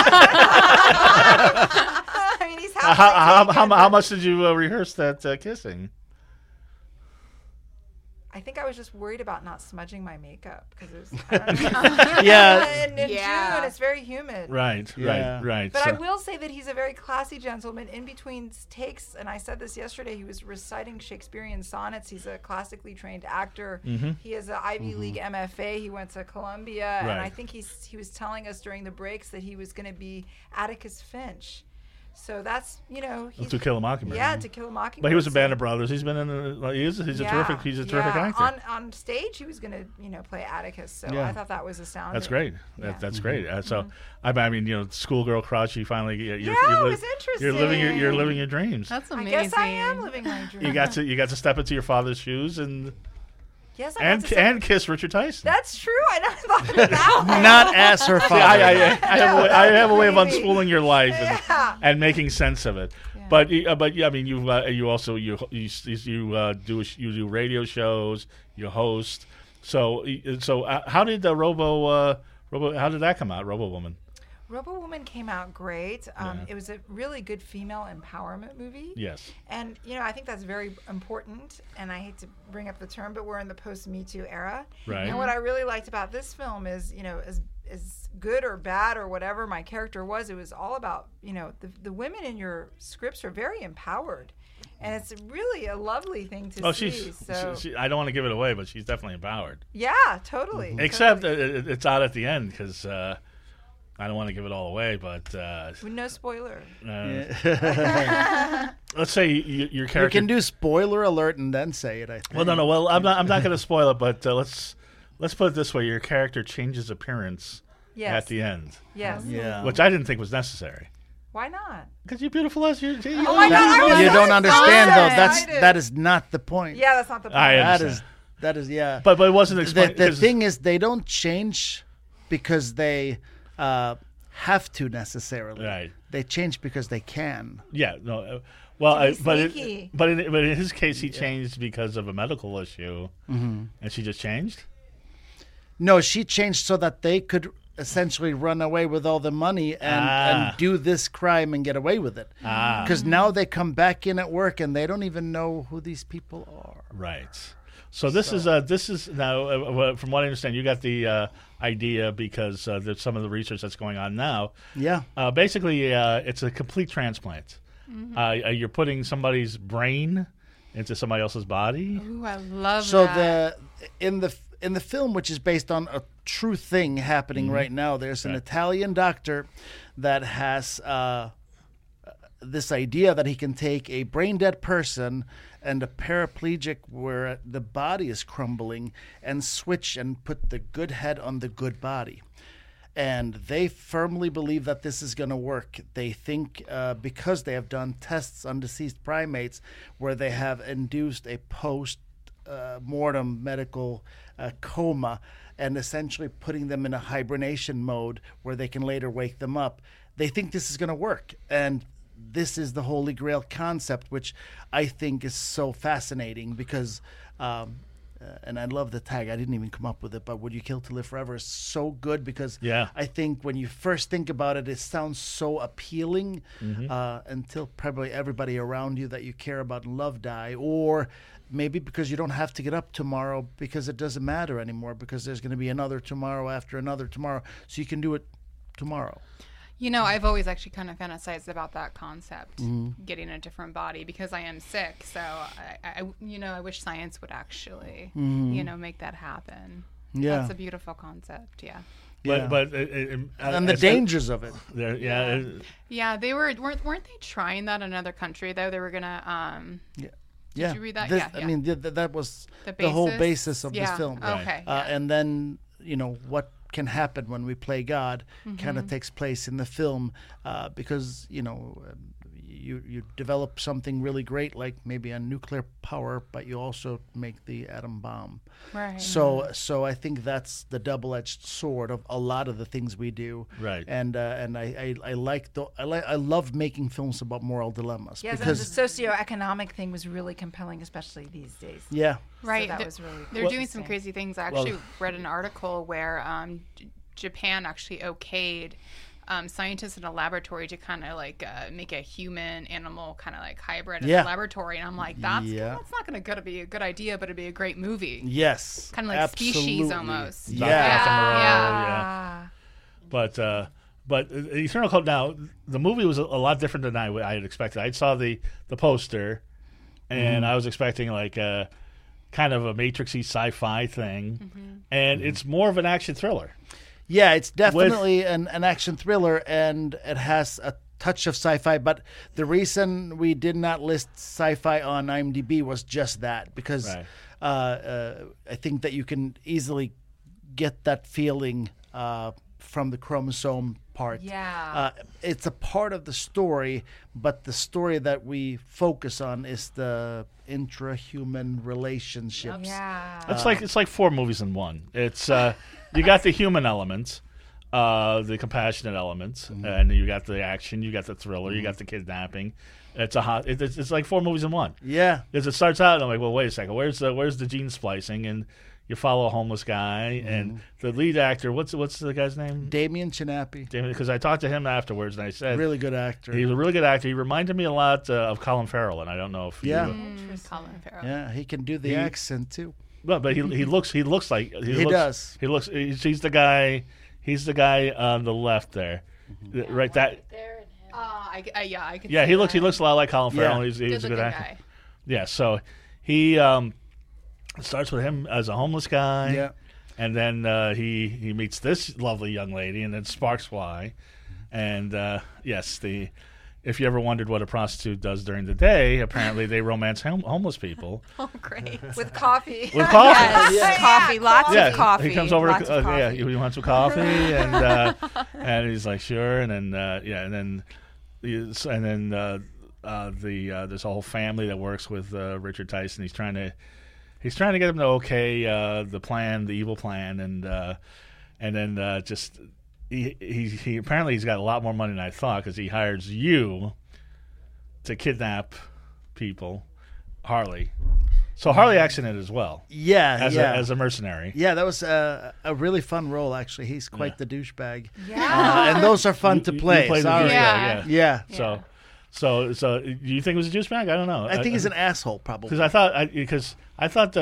I mean, he's
How much did you rehearse that kissing?
I think I was just worried about not smudging my makeup because it was. I don't know.
Yeah.
in
Yeah.
June, it's very humid.
Right,
Yeah.
right.
But
So-
I will say that he's a very classy gentleman. In between takes, and I said this yesterday, he was reciting Shakespearean sonnets. He's a classically trained actor. He has an Ivy League MFA. He went to Columbia, and
Right.
I think he was telling us during the breaks that he was going to be Atticus Finch. So that's he's
To Kill a Mockingbird.
Yeah, To Kill a Mockingbird.
But he was a
So-
Band of Brothers. He's been in. He's a terrific. He's a terrific actor.
On stage, he was going to play Atticus. So
Yeah.
I thought that was astounding.
That's great.
Yeah.
That's great. So, I mean, schoolgirl crush. You finally, you're,
Yeah,
you're,
it was
you're living your
interesting.
living your dreams.
That's
I
amazing.
guess I am living my dream.
You got to step into your father's shoes and
Yes, I got to say-
and kiss Richard Tyson.
That's true. I never thought of it that way.
Not as her
See,
father.
I have a way of
Maybe.
unspooling your life
Yeah.
and making sense of it.
Yeah.
But yeah, I mean, you also do radio shows, you host. So how did the Robo how did that come out, Robo Woman?
Robo Woman came out great.
Yeah.
It was a really good female empowerment movie.
Yes.
And, I think that's very important. And I hate to bring up the term, but we're in the post-Me Too era.
Right.
And what I really liked about this film is, as good or bad or whatever my character was, it was all about, the women in your scripts are very empowered. And it's really a lovely thing to see. So,
I don't want to give it away, but she's definitely empowered.
yeah, totally.
Except
totally.
it's out at the end because I don't want to give it all away, but
With no spoiler.
let's say your character.
You can do spoiler alert and then say it. I think.
Well, no. Well, I'm not going to spoil it, but let's put it this way: your character changes appearance
Yes.
at the end,
Yes.
Yeah.
which I didn't think was necessary.
Why not?
Because you're beautiful as you.
Oh my God, I was
You
so
don't understand though.
excited.
That is not the point.
Yeah, that's not the point.
I
That
understand.
is yeah.
But it wasn't explained.
The thing is, they don't change because they have to necessarily.
Right.
They change because they can.
Yeah, no. Well,
To be
but
sneaky.
but in his case, he changed because of a medical issue, and she just changed.
No, she changed so that they could essentially run away with all the money and do this crime and get away with it. Because now they come back in at work and they don't even know who these people are.
Right. So this is now, from what I understand, you got the idea because there's some of the research that's going on now.
Yeah.
Basically, it's a complete transplant. You're putting somebody's brain into somebody else's body.
Ooh, I love
So
that.
in the film, which is based on a true thing happening right now, there's an Italian doctor that has this idea that he can take a brain dead person and a paraplegic where the body is crumbling and switch and put the good head on the good body. And they firmly believe that this is going to work. They think because they have done tests on deceased primates where they have induced a post-mortem medical coma and essentially putting them in a hibernation mode where they can later wake them up. They think this is going to work. And this is the Holy Grail concept, which I think is so fascinating because and I love the tag. I didn't even come up with it, but Would You Kill to Live Forever is so good because I think when you first think about it, it sounds so appealing until probably everybody around you that you care about and love die, or maybe because you don't have to get up tomorrow because it doesn't matter anymore because there's going to be another tomorrow after another tomorrow, so you can do it tomorrow.
You know, I've always actually kind of fantasized about that concept, getting a different body, because I am sick. So, I wish science would actually, make that happen.
Yeah.
That's a beautiful concept, yeah.
But
and the dangers of it.
Yeah, they weren't they trying that in another country, though? They were going to...
Yeah.
Did you read that?
This,
Yeah.
I mean, that was
The
the whole
basis?
basis of this
Yeah.
film.
Okay. Yeah.
And then, what can happen when we play God kind of takes place in the film because, you develop something really great, like maybe a nuclear power, but you also make the atom bomb.
Right.
So I think that's the double-edged sword of a lot of the things we do.
Right.
And I love making films about moral dilemmas.
Yes,
because
and the socioeconomic thing was really compelling, especially these days.
yeah.
Right.
So that was really
They're doing some
interesting.
crazy things. I actually read an article where Japan actually okayed scientists in a laboratory to kind of like make a human animal kind of like hybrid in a laboratory, and I'm like, that's not going to be a good idea, but it'd be a great movie.
Yes.
Kind of like
absolutely.
Species almost.
Yeah.
But Eternal Code, now the movie was a lot different than I had expected. I saw the poster, and I was expecting like a kind of a Matrix-y sci-fi thing, and it's more of an action thriller.
Yeah, it's definitely an action thriller, and it has a touch of sci-fi. But the reason we did not list sci-fi on IMDb was just that, because I think that you can easily get that feeling from the chromosome part.
Yeah.
It's a part of the story, but the story that we focus on is the intrahuman relationships.
Yeah.
It's like 4 movies in one. It's you got the human elements, the compassionate elements, and you got the action, you got the thriller, you got the kidnapping. It's like 4 movies in one.
Yeah.
Because it starts out, and I'm like, well, wait a second, where's the gene splicing? And you follow a homeless guy, and the lead actor, what's the guy's name?
Damien Chinapi.
Because I talked to him afterwards, and I said,
Really good actor.
he was a really good actor. He reminded me a lot of Colin Farrell, and I don't know if
Yeah.
Colin Farrell.
Yeah, he can do the accent too.
but he looks like
does.
He's the guy. He's the guy on the left there, right? That
I could
yeah.
see
He
that.
looks a lot like Colin Farrell.
Yeah.
He's a good
Good-looking
actor.
guy.
Yeah. So he starts with him as a homeless guy.
Yeah.
And then he meets this lovely young lady, and then sparks fly. And yes, if you ever wondered what a prostitute does during the day, apparently they romance homeless people.
Oh, great.
With coffee.
With coffee.
Yes, coffee. Lots of coffee.
He comes over.
Lots of
Yeah,
coffee.
he wants some coffee, and and he's like, sure. And then there's a whole family that works with Richard Tyson. He's trying to get him to okay the evil plan, and then just he apparently he's got a lot more money than I thought because he hires you to kidnap people, Harley. So Harley acts in it as well.
Yeah,
as a mercenary.
Yeah, that was a really fun role, actually. He's quite the douchebag.
Yeah.
And those are fun to play.
You play the
Sorry.
douchebag,
Yeah.
So do you think it was a douchebag? I don't know.
I think he's an asshole, probably.
Because I thought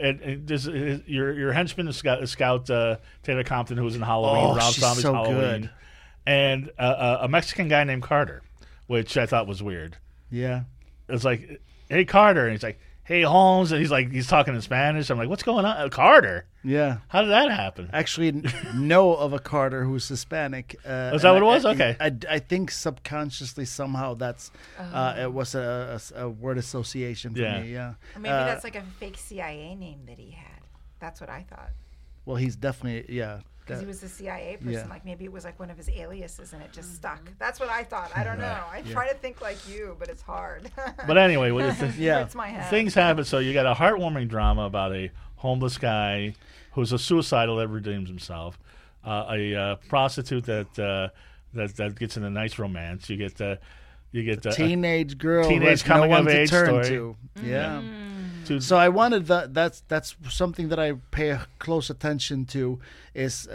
your henchman is Scout Taylor Compton, who was in Halloween,
Oh,
Rob
she's
Zombie's
so
Halloween,
good.
and a Mexican guy named Carter, which I thought was weird.
Yeah.
It's like, hey Carter, and he's like, hey Holmes, and he's talking in Spanish. I'm like, what's going on, Carter?
Yeah.
How did that happen?
Actually, know of a Carter who's Hispanic.
Is that what it was? Okay.
I think subconsciously somehow that's it was a word association for me. Yeah.
Or maybe that's like a fake CIA name that he had. That's what I thought.
Well, he's definitely
Because he was a CIA person.
Yeah.
Like maybe it was like one of his aliases and it just stuck. That's what I thought. I don't know. I try to think like you, but it's hard.
But anyway,
Hurts my head.
things happen. So you got a heartwarming drama about a homeless guy who's a suicidal that redeems himself, a prostitute that gets in a nice romance. You get
teenage girl,
teenage
who has
coming
no one
of
to
age
turn
story.
to. Yeah.
So
I wanted that's something that I pay close attention to is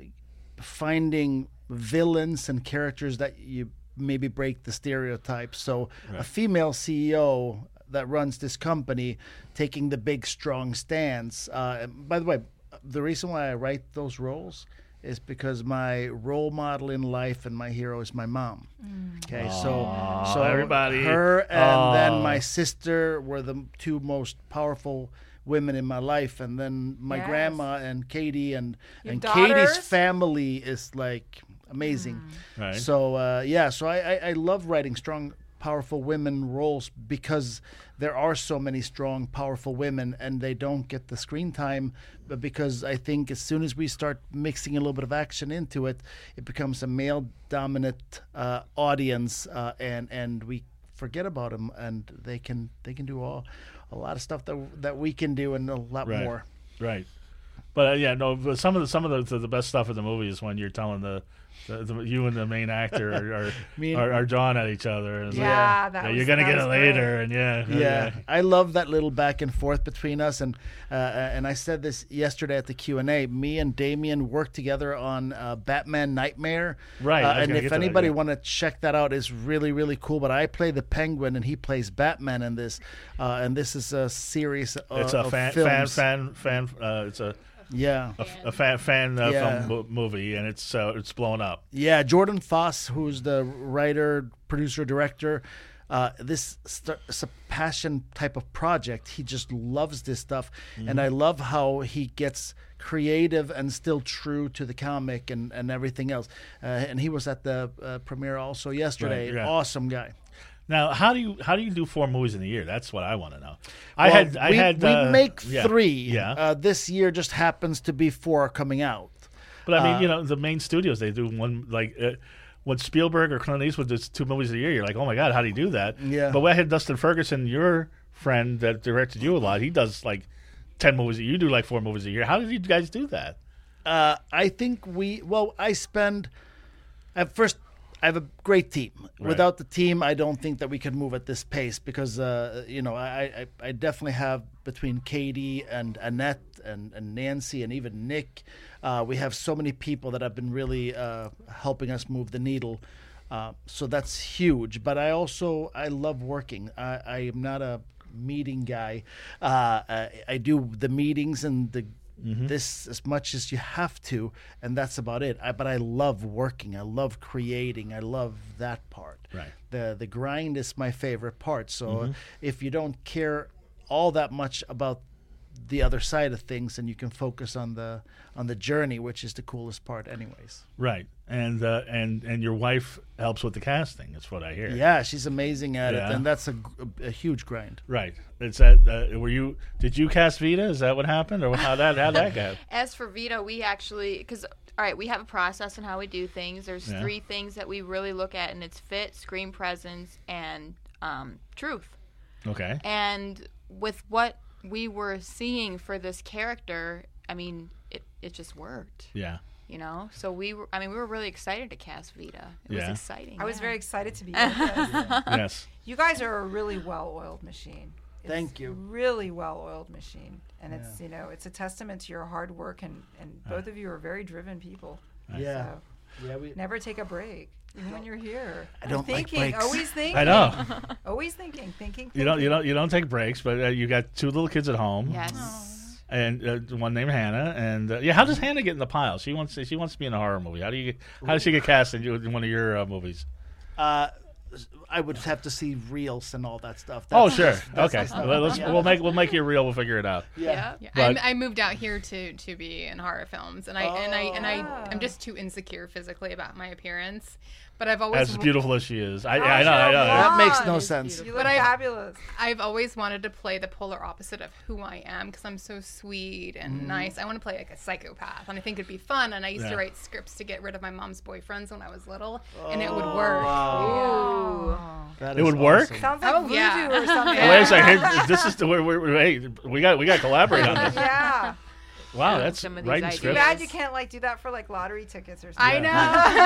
finding villains and characters that you maybe break the stereotypes. So a female CEO that runs this company taking the big strong stance. By the way, the reason why I write those roles is because my role model in life and my hero is my mom. Okay, so
everybody,
her and then my sister were the two most powerful women in my life, and then my grandma and Katie and Katie's
daughters?
family is like amazing.
Right.
So I love writing strong, powerful women roles because there are so many strong, powerful women, and they don't get the screen time. But because I think as soon as we start mixing a little bit of action into it, it becomes a male-dominant audience, and we forget about them, and they can do a lot of stuff that we can do and a lot more.
Right. But but some of the best stuff in the movie is when you're telling the you and the main actor are jawing at each other. And you're gonna get it later, and
yeah. I love that little back and forth between us, and I said this yesterday at the Q&A. Me and Damien worked together on Batman Nightmare,
right?
And if anybody want to check that out, it's really, really cool. But I play the Penguin, and he plays Batman in this, and this is a series
it's a
of
fan
films.
it's a fan film movie, and it's blown up.
Yeah, Jordan Foss, who's the writer, producer, director. This is a passion type of project. He just loves this stuff, and I love how he gets creative and still true to the comic and everything else. And he was at the premiere also yesterday.
Right, yeah.
Awesome guy.
Now, how do you do 4 movies in a year? That's what I want to know.
We make 3.
Yeah.
This year just happens to be 4 coming out.
But I mean, the main studios, they do one when Spielberg or Clint Eastwood does 2 movies a year. You're like, oh my god, how do you do that?
Yeah.
But we had Dustin Ferguson, your friend that directed you a lot. He does like 10 movies. You do like 4 movies a year. How did you guys do that?
I think I spend at first. I have a great team.
Right.
Without the team, I don't think that we could move at this pace because, I definitely have between Katie and Annette and Nancy and even Nick, we have so many people that have been really helping us move the needle. So that's huge. But I love working. I am not a meeting guy. I do the meetings and this as much as you have to, and that's about it. But I love working. I love creating. I love that part.
Right.
The grind is my favorite part. So if you don't care all that much about the other side of things, and you can focus on the journey, which is the coolest part anyways.
Right. And your wife helps with the casting. That's what I hear.
Yeah, she's amazing at it, and that's a huge grind.
Right. It's that. Did you cast Vita? Is that what happened, or how'd that go?
As for Vita, we actually we have a process in how we do things. There's 3 things that we really look at, and it's fit, screen presence, and truth.
Okay.
And with what we were seeing for this character, I mean, it just worked.
Yeah.
you know. So we were really excited to cast Vita. It was
Yeah.
exciting.
I was
yeah.
very excited to be with this.
Yes.
You guys are a really well-oiled machine. It's
Thank you.
Really well-oiled machine, and it's it's a testament to your hard work, and both of you are very driven people.
Yeah.
So
Yeah, we.
never take a break, even when you're here.
I don't like
thinking,
breaks.
always thinking.
I know.
Always thinking.
You don't take breaks, but you got 2 little kids at home.
Yes.
And one named Hannah, and how does Hannah get in the pile? She wants to be in a horror movie. How does she get cast in one of your movies?
I would have to see reels and all that stuff.
Oh,
That's-
sure.
that's
Okay.
the stuff.
We'll make you real. We'll figure it out.
Yeah.
Yeah,
But-
I moved out here to be in horror films, and I'm just too insecure physically about my appearance. But I've always
As beautiful as she is, I know.
That makes no
God.
sense.
You look
But I-
fabulous.
I've always wanted to play the polar opposite of who I am because I'm so sweet and nice. I want to play like a psychopath, and I think it'd be fun. And I used to write scripts to get rid of my mom's boyfriends when I was little, and it would work.
That
It
is
would work?
awesome.
Sounds like
Oh,
voodoo
yeah.
or something.
Wait a second. Hey, this is hey, we got to collaborate on this.
Yeah.
Wow, that's
Some of these
writing
ideas.
Too
scripts.
bad you can't like do that for like lottery tickets or something.
I know.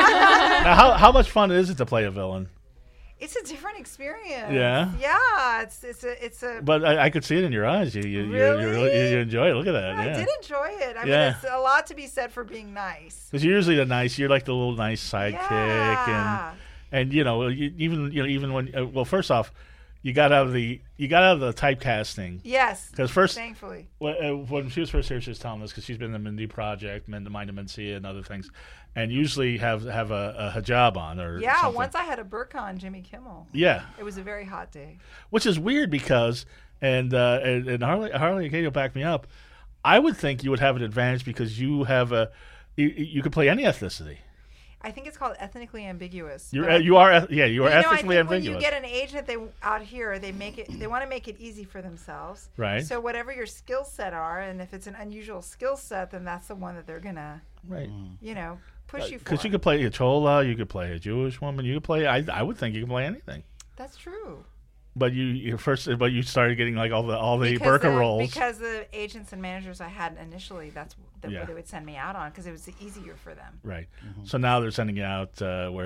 Now, how much fun is it to play a villain?
It's a different experience.
Yeah?
Yeah. It's a.
But I could see it in your eyes. You
Really?
you enjoy it. Look at that.
I
Yeah.
did enjoy it. I mean,
Yeah.
it's a lot to be said for being nice.
Because you're usually you're like the little nice sidekick,
Yeah.
and even when well, first off, you got out of the typecasting.
Yes.
Because first,
Thankfully.
when she was first here, she was telling us because she's been in the Mindy Project, Mind of Mencia, and other things, and usually have a hijab on or
Yeah.
something.
Once I had a burqa on Jimmy Kimmel.
Yeah,
It was a very hot day.
which is weird because and Harley and Katie will back me up. I would think you would have an advantage because you have you could play any ethnicity.
I think it's called ethnically ambiguous.
You
but
are
I
ethnically
think
ambiguous.
when you get an agent, out here they want to make it easy for themselves.
Right.
So whatever your skill set are, and if it's an unusual skill set, then that's the one that they're gonna,
Right.
push you for.
Because you could play a Chola, you could play a Jewish woman, you could play. I would think you could play anything.
That's true.
But you started getting like all the
Because
burqa roles.
Because the agents and managers I had initially, that's what
Yeah.
they would send me out on because it was easier for them.
Right. So now they're sending you out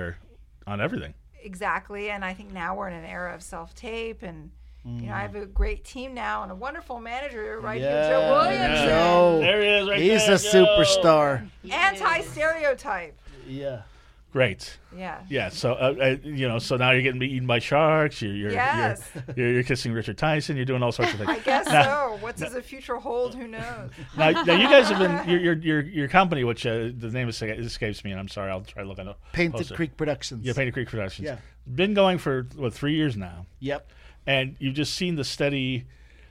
on everything.
Exactly, and I think now we're in an era of self-tape, and I have a great team now and a wonderful manager right here, Joe Williamson.
Joe.
There he is, right
He's
there,
a
Joe.
superstar.
Anti-stereotype.
Yeah.
Great.
Yeah.
Yeah. So so now you're getting eaten by sharks.
Yes.
You're kissing Richard Tyson. You're doing all sorts of things.
I guess so. What does the future hold? Who knows?
Now you guys have been your company, which the name escapes me, and I'm sorry. I'll try to look on it.
Painted Creek Productions.
Yeah, Painted Creek Productions.
Yeah.
Been going for 3 years now.
Yep.
And you've just seen the steady,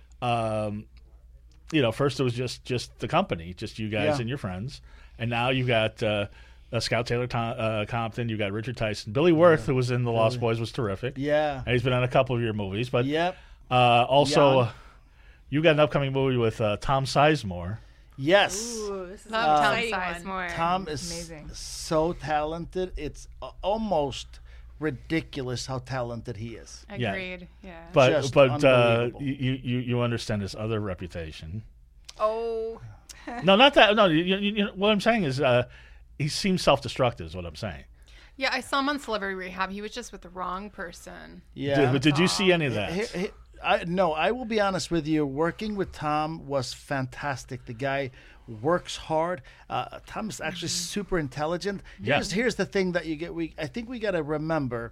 first it was just the company, just you guys
Yeah.
and your friends, and now you've got Scout Taylor Compton, you've got Richard Tyson, Billy Worth, who was in The Lost Boys, was terrific.
Yeah.
And he's been on a couple of your movies, but
Yep.
also
Young.
you got an upcoming movie with Tom Sizemore.
Yes.
Ooh, this is
Love
an
Tom
exciting one.
Sizemore.
Tom is
Amazing.
so talented. It's almost ridiculous how talented he is.
Yeah.
Agreed. Yeah.
But
Just unbelievable.
you understand his other reputation.
Oh.
No, not that. No, what I'm saying is he seems self-destructive. Is what I'm saying.
Yeah, I saw him on Celebrity Rehab. He was just with the wrong person.
Yeah.
But did you see any of that?
No, I will be honest with you. Working with Tom was fantastic. The guy works hard. Tom is actually super intelligent.
Yeah.
Here's the thing that I think we got to remember.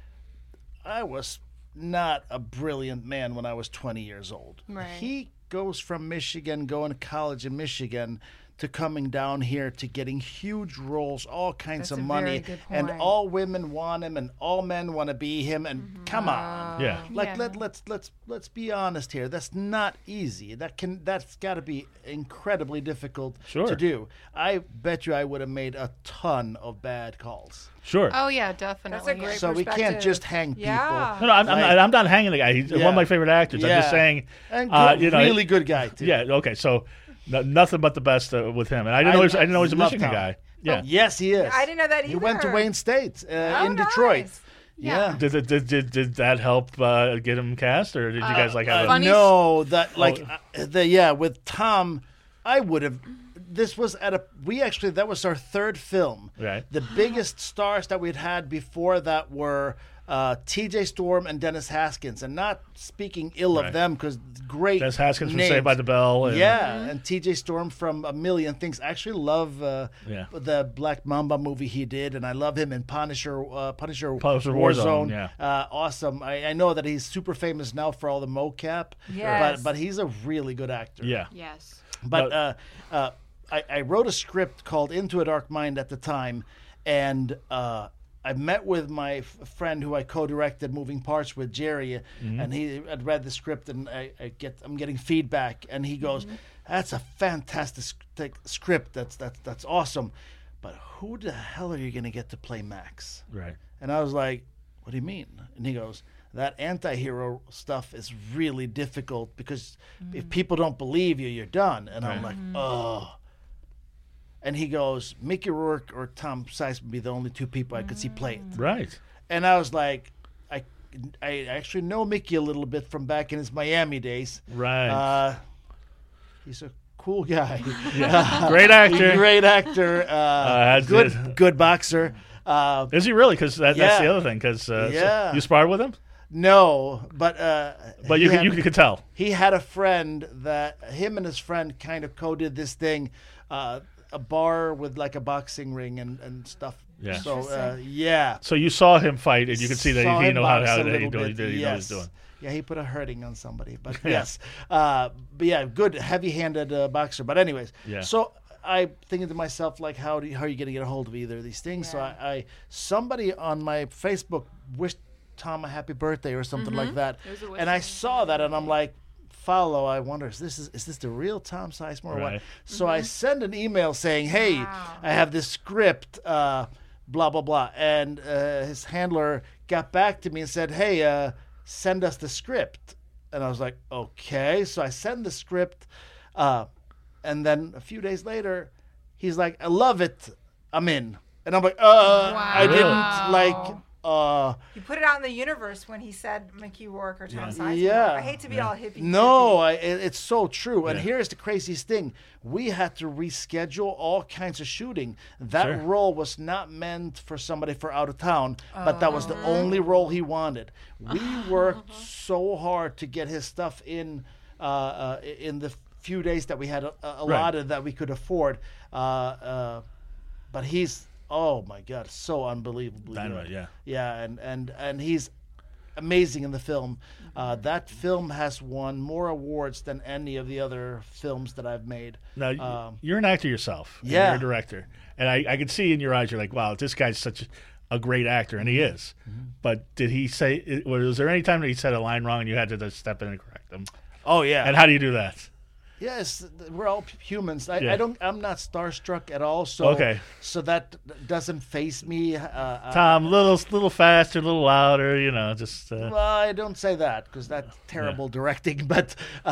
I was not a brilliant man when I was 20 years old.
Right.
He goes from Michigan, going to college in Michigan, to coming down here to getting huge roles, all kinds
That's
of
a
money,
very good
and
point.
all women want him, and all men want to be him. And come on,
Yeah.
like
Yeah.
let's be honest here. That's not easy. That's got to be incredibly difficult
Sure.
to do. I bet you I would have made a ton of bad calls.
Sure.
Oh yeah, definitely.
That's a great
So we can't
perspective.
just hang people.
Yeah.
No, I'm not hanging the guy. He's one
Yeah.
of my favorite actors. I'm just
Yeah.
saying,
And
really
good guy too.
Yeah. Okay. So nothing but the best with him. And I didn't know he's a
love
Michigan
Tom.
guy. Yeah.
Yes, he is.
I didn't know that
He went to
either.
Wayne State
Oh,
in Detroit.
nice.
Yeah.
Did that help get him cast, or did you guys like have a?
funny-
No, that
Oh.
with Tom, I would have. this was that was our third film.
Right.
The biggest stars that we'd had before that were T.J. Storm and Dennis Haskins, and not speaking ill of them because great.
Dennis Haskins from
names.
Saved by the Bell. And,
and T.J. Storm from A Million Things. I actually love the Black Mamba movie he did, and I love him in Punisher Warzone.
Yeah.
Awesome. I know that he's super famous now for all the mocap,
Yes.
but he's a really good actor.
Yeah.
Yes.
But I wrote a script called Into a Dark Mind at the time, and I met with my friend who I co-directed Moving Parts with, Jerry, and he had read the script, and I'm getting feedback, and he goes, "That's a fantastic script. That's awesome, but who the hell are you going to get to play Max?"
Right.
And I was like, "What do you mean?" And he goes, "That anti-hero stuff is really difficult because if people don't believe you, you're done." And I'm like, "Oh." And he goes, Mickey Rourke or Tom Sizemore would be the only two people I could see play it.
Right.
And I was like, I actually know Mickey a little bit from back in his Miami days.
Right.
He's a cool guy.
Great actor.
Great actor. Good boxer.
Is he really? Because that's the other thing. Because you sparred with him?
No, but
you could tell.
He had a friend that him and his friend kind of co-did this thing, a bar with like a boxing ring and stuff.
Yeah.
So
So you saw him fight, and you could see that he knew how
box a
he
little
know
bit.
what he's doing.
Yeah, he put a hurting on somebody, but yes. But yeah, good heavy-handed boxer. But anyways, so I'm thinking to myself, like, how are you going to get a hold of either of these things? So somebody on my Facebook wished Tom a happy birthday or something like that, and I saw that, and I'm like, follow. I wonder, is this the real Tom Sizemore? Or what? So I send an email saying, "Hey, I have this script, blah blah blah," and his handler got back to me and said, "Hey, send us the script." And I was like, "Okay." So I send the script, and then a few days later, he's like, "I love it. I'm in." And I'm like, I didn't like.
You put it out in the universe when he said Mickey Rourke or Tom Sizemore.
Yeah.
I hate to be all hippie.
No, it's so true. And here's the craziest thing. We had to reschedule all kinds of shooting. That role was not meant for somebody for out of town, but that was the only role he wanted. We worked so hard to get his stuff in the few days that we had allotted that we could afford. But he's... Oh my God! So unbelievably
Dynamite,
good. Yeah, and he's amazing in the film. That film has won more awards than any of the other films that I've made.
Now you're an actor yourself. And
Yeah,
you're a director, and I can see in your eyes you're like, wow, this guy's such a great actor, and he is. But did he say? Was there any time that he said a line wrong and you had to just step in and correct him?
Oh yeah.
And how do you do that?
Yes, we're all humans. I'm not starstruck at all. So So that doesn't faze me.
Tom, little faster, a little louder. Just.
Well, I don't say that because that's terrible directing. But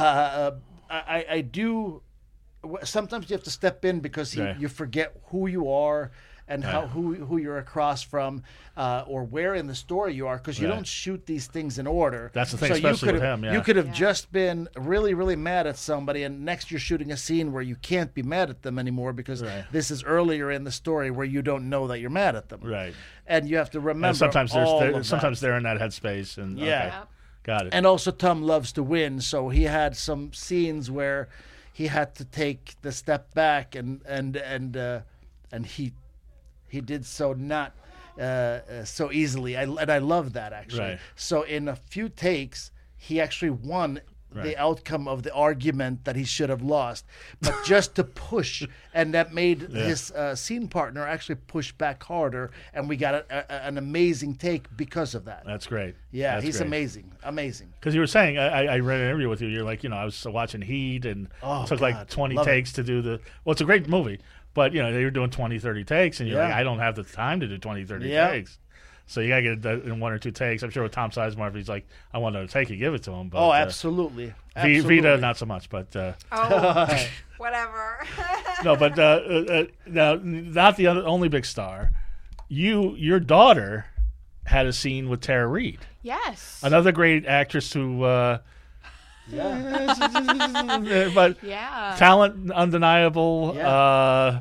I do. Sometimes you have to step in because you forget who you are and who you're across from, or where in the story you are, because you don't shoot these things in order.
That's the thing, especially with him.
You could have just been really, really mad at somebody, and next you're shooting a scene where you can't be mad at them anymore because this is earlier in the story where you don't know that you're mad at them.
Right.
And you have to remember.
And sometimes they're in that headspace, and got it.
And also, Tom loves to win, so he had some scenes where he had to take the step back, and he did so not so easily. I love that, actually.
Right.
So in a few takes, he actually won the outcome of the argument that he should have lost, but just to push, and that made his scene partner actually push back harder, and we got an amazing take because of that.
That's great.
Yeah,
That's
he's
great.
amazing.
Because you were saying, I read an interview with you. You're like, I was watching Heat, and it took like 20 takes to do the. Well, it's a great movie. But, they were doing 20, 30 takes, and you're like, I don't have the time to do 20, 30 takes. So you got to get it in one or two takes. I'm sure with Tom Sizemore, if he's like, I want another take, you give it to him. But,
absolutely.
Vita, not so much. But
whatever.
No, but now, not the only big star. Your daughter had a scene with Tara Reid.
Yes.
Another great actress who but
Yeah.
talent undeniable.
Yeah.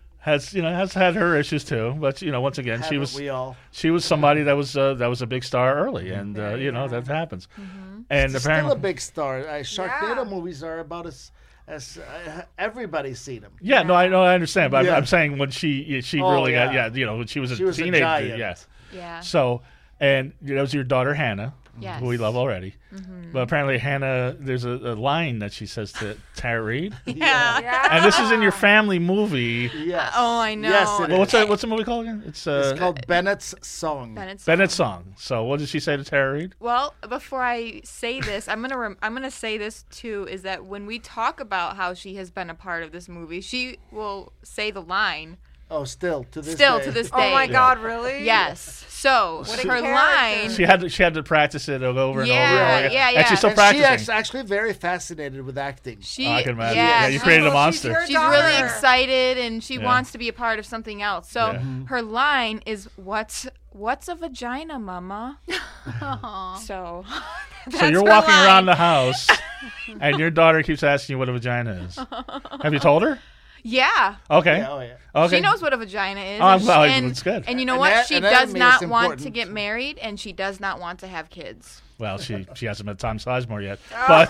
Has had her issues too, but once again, she
Haven't
was
we all?
somebody that was a big star early, and that happens. And
She's still
apparently,
a big star. Sharknado
Yeah.
movies are about as everybody's seen them.
yeah, no, I know, I understand, but
Yeah.
I'm saying when she
Oh,
really got
yeah.
when she was
She
a
was a
teenager,
giant.
yes.
Yeah.
So, and that was your daughter Hannah,
Yes.
who we love already. But apparently, Hannah, there's a line that she says to Tara Reid,
Yeah.
Yeah.
and this is in your family movie.
Yes.
Oh, I know.
Yes, it
Well,
is.
what's the movie called again? It's
called Bennett's Song.
Bennett's Song. So, what did she say to Tara Reid?
Well, before I say this, I'm gonna say this too. Is that when we talk about how she has been a part of this movie, she will say the line.
Oh, still to this
Still
day.
to this
Oh
day.
my God, really?
Yes. So
What a
her
character.
line.
She had to practice it over and
Yeah,
over again.
yeah,
And she's still
And she
practicing.
actually very fascinated with acting.
She.
I can imagine.
Yeah.
Yeah, you
she-
created a
Well, she's
monster.
your
She's really
daughter.
excited and she
Yeah.
wants to be a part of something else. So
Yeah.
her line is what's a vagina, mama?
Aw.
So
So you're walking around the house, and your daughter keeps asking you what a vagina is. Have you told her?
Yeah.
Okay.
Yeah, oh yeah.
Okay.
She knows what a vagina is.
Oh, I'm
and
glad.
and,
That's good.
And you know
And
what?
that-
She
and
does
anatomy is
not want to
important.
get married and she does not want to have kids.
Well, she hasn't met Tom Sizemore yet.
Oh,
But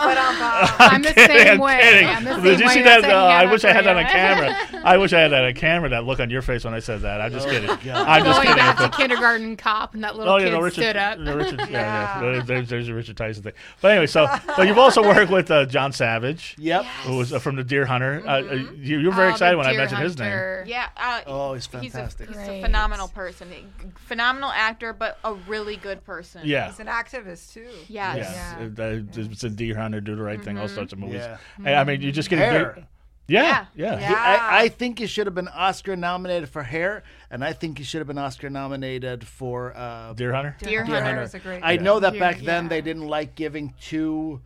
I'm the
kidding,
same
I'm
way.
kidding.
I'm the same
Did you
way.
see
That's
that?
a
I
Hannah
wish I had
for
that on
you.
camera. I wish I had that on camera. That look on your face when I said that. I'm just kidding. I'm just
Going
kidding.
back to kindergarten cop and that little
Oh
kid
yeah, no, Richard.
stood up.
No, Richard. Yeah.
Yeah.
There's a Richard Tyson thing. But anyway, but you've also worked with John Savage,
Yep.
who was from The Deer Hunter. You were very
Oh,
excited
the
when I
Deer
mentioned his name.
Hunter.
Yeah.
Oh, he's fantastic.
He's a
Great.
phenomenal person. Phenomenal actor, but a really good person.
Yeah.
He's an activist too.
Yes.
Yeah,
Yeah.
it's a Deer Hunter, Do the Right Thing, all sorts of movies.
Yeah.
And, I mean, you just get
Hair.
Yeah.
Yeah.
I think he should have been Oscar nominated for Hair, and I think he should have been Oscar nominated for
Deer Hunter.
Deer
Deer
Hunter.
Hunter.
is a great.
I know that
Deer-
back then
yeah.
they didn't like giving two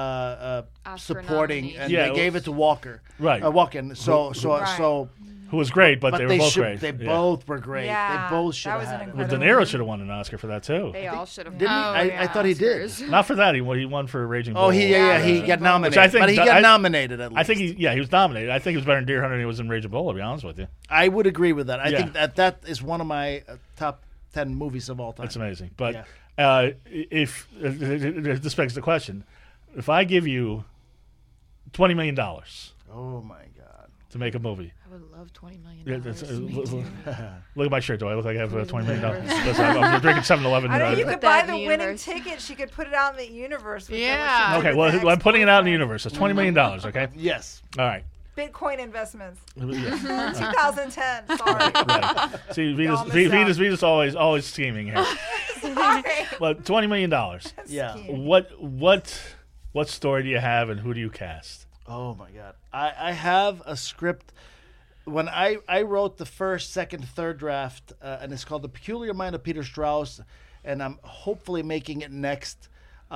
supporting,
nominees.
and
Yeah,
they gave it to Walker.
Right.
Walken. So
Right.
Who was great, but
but
they were
they
both
should.
great.
They
Yeah.
both were great.
Yeah,
They both should
that
have
was an
had it.
Well, De
incredible-
Niro should have won an Oscar for that too.
They all should have.
Didn't he?
Oh,
I
yeah.
thought he did.
Oscars.
Not for that. He won for Raging Bull.
Oh, yeah, he
Yeah.
got nominated.
Which I think
but he
that-
got
I-
nominated at least.
I think he was nominated. I think he was better in Deer Hunter than he was in Raging Bull. To be honest with you,
I would agree with that. I
Yeah.
think that is one of my top 10 movies of all time.
that's amazing. But
Yeah.
if this begs the question, if I give you $20 million to
Oh my God.
make a movie.
I would love $20 million.
Yeah, look at my shirt. Do I look like I have $20 million? Listen, I'm drinking 7-Eleven.
I know you
Put
could
that
buy
in
the
the
winning
universe.
ticket. She could put it out in the universe. with
Yeah.
what she
Okay,
did
well,
with the
I'm putting it out in the
ex-boyfriend.
universe. It's $20 million, okay?
Yes.
All right.
Bitcoin investments.
Yeah.
2010. Sorry.
Right. See,
Y'all missed out.
Venus always scheming here.
Sorry.
But $20 million.
Yeah.
Scheme.
What story do you have, and who do you cast?
Oh my God. I have a script. When I wrote the first, second, third draft, and it's called The Peculiar Mind of Peter Strauss, and I'm hopefully making it next.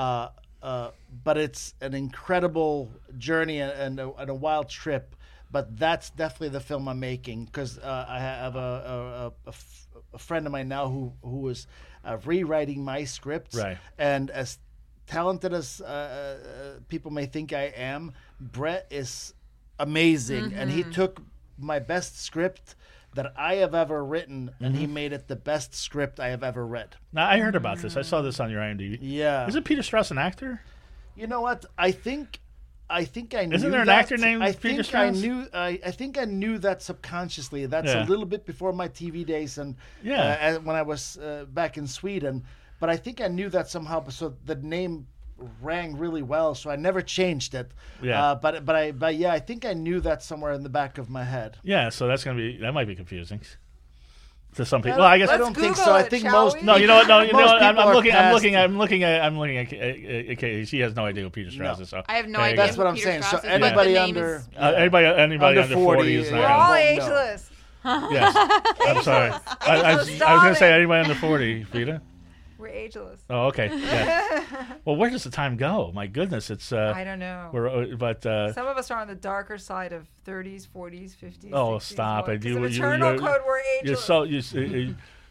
But it's an incredible journey and a wild trip. But that's definitely the film I'm making because I have a friend of mine now who is rewriting my scripts.
Right.
And as talented as people may think I am, Brett is amazing, and he took my best script that I have ever written, and he made it the best script I have ever read.
Now, I heard about this. I saw this on your IMDb.
Yeah.
Isn't Peter Strauss an actor?
You know what? I think I knew.
Isn't there an
that.
actor named
I
Peter
think I
Strauss?
knew. I think I knew that subconsciously. That's
Yeah.
a little bit before my TV days, and
Yeah.
when I was back in Sweden. But I think I knew that somehow. So the name rang really well, so I never changed it.
Yeah.
But yeah, I think I knew that somewhere in the back of my head.
Yeah, so that might be confusing to some people.
I
Well, I guess
I
Let's
don't think
Google
so. I
it,
think
shall
most.
we?
no. You know what? No, you know
Most
what? I'm
people are
looking.
past
I'm looking at. Okay, she has no idea who Peter Strauss is. So
I have no
there you
idea.
go.
That's what
who
I'm
Peter
saying. So
Strauss is, but the
anybody
name
under
is-
Anybody
Under
under 40 is
40,
not
We're
yeah.
all
gonna-
No.
ageless.
Yes, I'm sorry. I was
Ageless,
going to say
darling.
anybody under 40, Vita.
We're ageless.
Oh, okay. Yeah. Well, where does the time go? My goodness, it's
I don't know.
but
Some of us are on the darker side of 30s, 40s, 50s.
oh,
60s,
stop it!
Because of eternal code, we're
You're
ageless.
so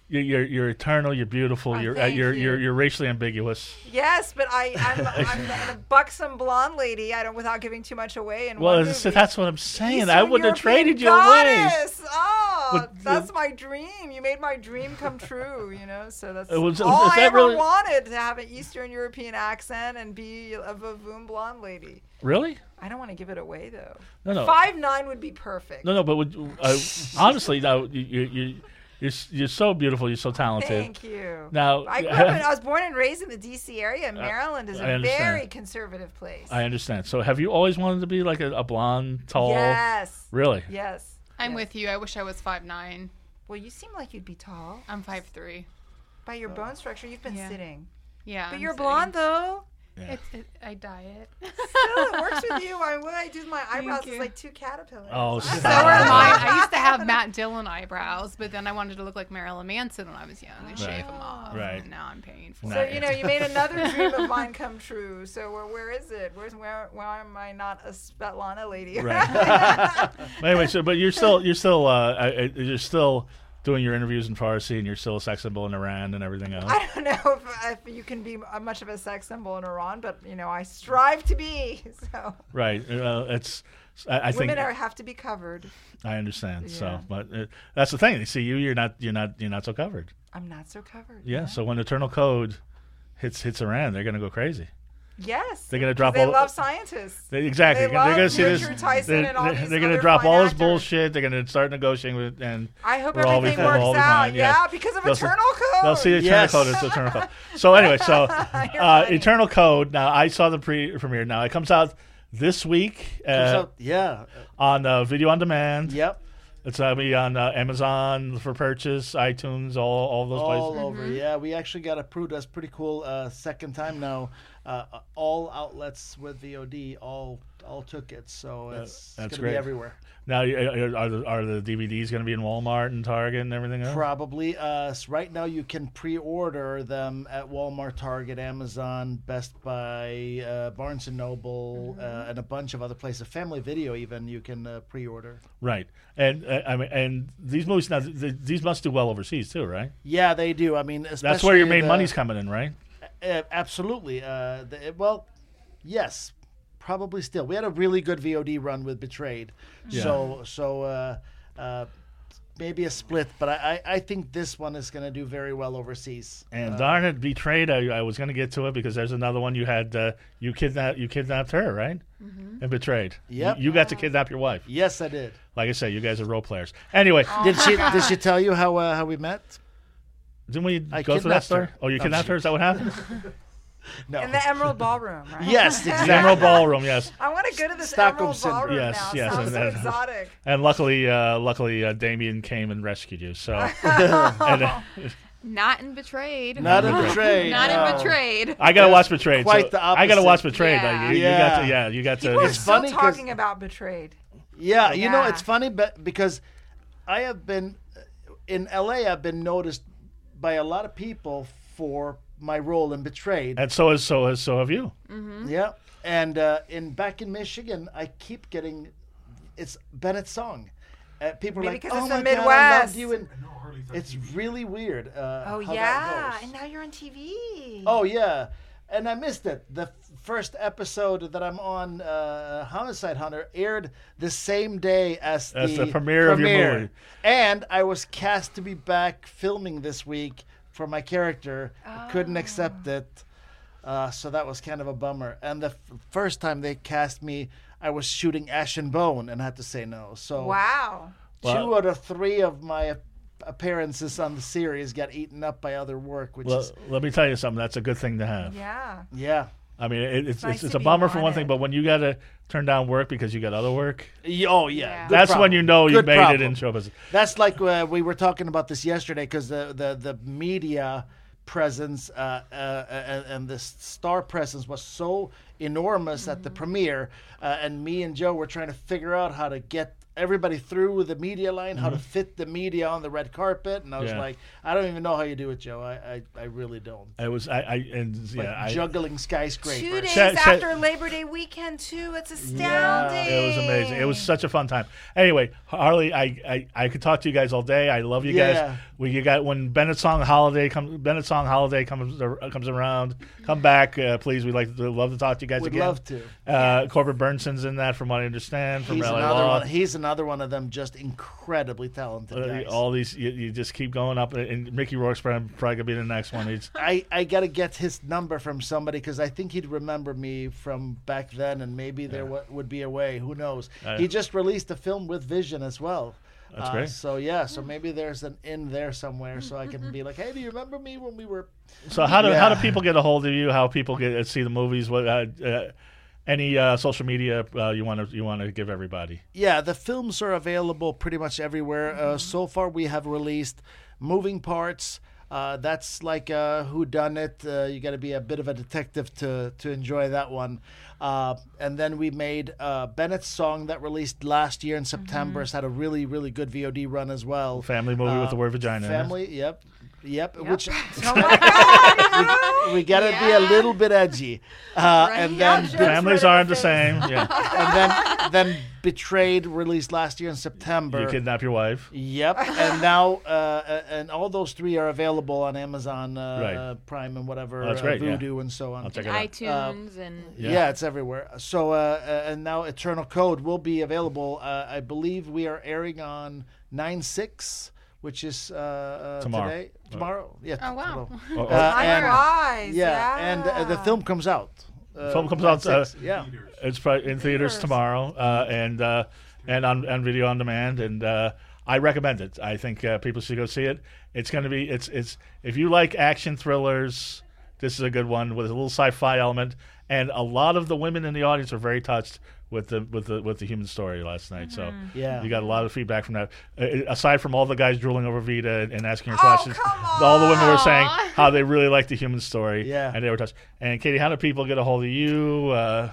You're eternal. You're beautiful.
Oh,
you're
thank you.
you're racially ambiguous.
Yes, but I'm a buxom blonde lady. I don't, without giving too much away. In
Well,
one movie.
that's what I'm saying.
Eastern
I wouldn't have
European
traded you away.
goddess. Oh,
But-
that's my dream. You made my dream come true. So that's
Was
all I
that
ever
really-
wanted, to have an Eastern European accent and be a Vavoom blonde lady.
Really?
I don't want to give it away though.
No.
5'9" would be perfect.
No. But honestly, no. You're so beautiful. You're so talented.
Thank you.
Now,
I was born and raised in the D.C. area. Maryland is
I
a
understand.
very conservative place.
I understand. So, have you always wanted to be like a blonde, tall?
Yes.
Really?
Yes.
I'm
Yes.
with you. I wish I was 5'9".
Well, you seem like you'd be tall.
I'm 5'3".
By your bone structure, you've been
Yeah.
sitting.
Yeah.
But
I'm
you're
sitting.
blonde, though.
Yeah.
I diet.
Still, it works with you. What I do with my eyebrows is
you.
like 2 caterpillars.
Oh,
So
stop.
are mine. I used to have Matt Dillon eyebrows, but then I wanted to look like Marilyn Manson when I was young and shave them off.
Right.
And now I'm paying for
So
it.
you made another dream of mine come true. So where is it? Where am I not a Svetlana lady?
Right. Anyway, but you're still doing your interviews in Farsi, and you're still a sex symbol in Iran and everything else.
I don't know if you can be much of a sex symbol in Iran, but I strive to be. So
Right. It's. I think
women have to be covered.
I understand. So,
Yeah.
but that's the thing. You see, you're not so covered.
I'm not so covered.
Yeah. So when Eternal Code hits Iran, they're gonna go crazy.
Yes.
They're gonna drop
They
all.
love scientists.
Exactly.
They
They're gonna
love
see this.
Richard Tyson and all these
They're gonna
other
drop
fine
all this
actors.
bullshit. They're gonna start negotiating with and.
I hope
We're all
everything
before all
works
the
out.
time, yes.
Yeah, because of
They'll see-
Eternal Code.
They'll see Eternal
Yes.
Code. It's Eternal Code. So anyway,
You're funny.
Eternal Code. Now I saw the premiere. Now it comes out this week
Yeah.
on video on demand.
Yep.
It's gonna be on Amazon for purchase, iTunes, all those
All
places.
over. Yeah, we actually got approved. That's pretty cool. Second time now. All outlets with VOD all took it, so it's
that's
gonna
great.
be everywhere.
Now, are the DVDs going to be in Walmart and Target and everything else?
Probably. Right now, you can pre-order them at Walmart, Target, Amazon, Best Buy, Barnes and Noble, and a bunch of other places. Family Video, even you can pre-order.
Right, and and these movies now these must do well overseas too, right?
Yeah, they do. I mean,
That's where your
especially
main money's coming in, right?
Absolutely. Yes, probably still. We had a really good VOD run with Betrayed,
Yeah.
so maybe a split, but I think this one is going to do very well overseas.
And darn it, Betrayed. I was going to get to it because there's another one you had. You kidnapped her, right? Mm-hmm. And Betrayed.
Yep.
You got to kidnap your wife.
Yes, I did.
Like I said, you guys are role players. Anyway,
Did she tell you how we met?
didn't we
I
go through that
kidnapped
story?
her.
Oh, you
No,
kidnapped her? Is that what happened?
No.
In the Emerald Ballroom, right?
Yes,
The
exactly.
Emerald Ballroom, yes.
I want to go to this
Stockholm
Emerald
Syndrome.
Ballroom
Yes,
now.
yes,
Sounds
and
so
that-
exotic.
And luckily, Damien came and rescued you. So, and,
Not in Betrayed.
Not in Betrayed.
Not
no.
in Betrayed.
I gotta watch Betrayed.
Quite the
I gotta
opposite.
watch Betrayed.
Yeah.
Like, you got
People are
to.
It's
still
funny 'cause-
talking about Betrayed.
Yeah, you know,
Yeah.
it's funny because I have been in LA. I've been noticed by a lot of people for my role in Betrayed.
And so have you.
Yeah, and back in Michigan, I keep getting it's Bennett's song. People are
Maybe
like,
because
"Oh
it's
my
the
God, I
Midwest."
loved you," and it's really weird.
Oh
how
yeah,
that
and
goes.
now you're on TV.
Oh yeah, and I missed it. The first episode that I'm on, Homicide Hunter, aired the same day as
the premiere of your movie.
and I was cast to be back filming this week for my character. Couldn't accept it, so that was kind of a bummer. And the first time they cast me, I was shooting Ash and Bone and had to say no. So
Wow.
two out of three of my appearances on the series got eaten up by other work, which
Well,
is
let me tell you something. That's a good thing to have.
Yeah.
yeah.
I mean, it's
nice
it's
to
a
be
bummer for one thing,
wanted.
but when you got to turn down work because you got other work,
Oh yeah,
Yeah.
good
that's
problem.
when you know you
Good
made it
problem.
in show business.
That's like we were talking about this yesterday because the media presence and the star presence was so enormous at the premiere, and me and Joe were trying to figure out how to get everybody through the media line, how to fit the media on the red carpet, and I was
Yeah.
like, I don't even know how you do it, Joe. I really don't.
It was
Juggling skyscrapers.
2 days
Chet-
after Labor Day weekend too. It's astounding.
It was amazing. It was such a fun time. Anyway, Harley, I could talk to you guys all day. I love you
Yeah.
guys. You got when Bennett Song Holiday comes around. Come back, please. We'd love to talk to you guys
Would
again.
love to.
Corbett Burnson's in that, from what I understand. From
He's
LA
another
Law.
one. He's another one of them, just incredibly talented guys.
All these, you just keep going up, and Mickey Rourke's probably gonna be the next one. He's,
I gotta get his number from somebody because I think he'd remember me from back then, and maybe there would be a way. Who knows? He just released a film with Vision as well.
That's great.
So maybe there's an in there somewhere, so I can be like, hey, do you remember me when we were?
So how do people get a hold of you? How people see the movies? What any social media you want to give everybody?
Yeah, the films are available pretty much everywhere. So far, we have released Moving Parts. That's like Who Done It. You got to be a bit of a detective to enjoy that one. And then we made Bennett's Song that released last year in September. It's had a really, really good VOD run as well.
Family movie with the word vagina. in it.
Family, yep. Which
Oh my God!
we got to be a little bit edgy. And then
Yeah, sure.
Families
Right in
aren't
the
the same. Yeah.
and then Betrayed released last year in September.
You kidnap your wife.
Yep, and now and all those three are available on Amazon
Right.
Prime and whatever,
Oh, that's great, yeah.
Voodoo and so on.
I'll check it out.
iTunes and
Yeah. It's everywhere. So and now Eternal Code will be available. I believe we are airing on 9/6, which is
Tomorrow.
today. Tomorrow, yeah.
Oh, wow.
tomorrow.
I'm
and-
wise.
yeah, and the film comes out.
Film comes out.
9/6, yeah.
It's probably in theaters tomorrow, and on video on demand, and I recommend it. I think people should go see it. It's going to be it's if you like action thrillers, this is a good one with a little sci-fi element, and a lot of the women in the audience are very touched with the human story last night. So
Yeah.
you got a lot of feedback from that. Aside from all the guys drooling over Vita and asking her
Oh,
questions,
come
all the women were saying
Aw.
how they really like the human story.
Yeah.
And they were touched. And Katie, how do people get a hold of you?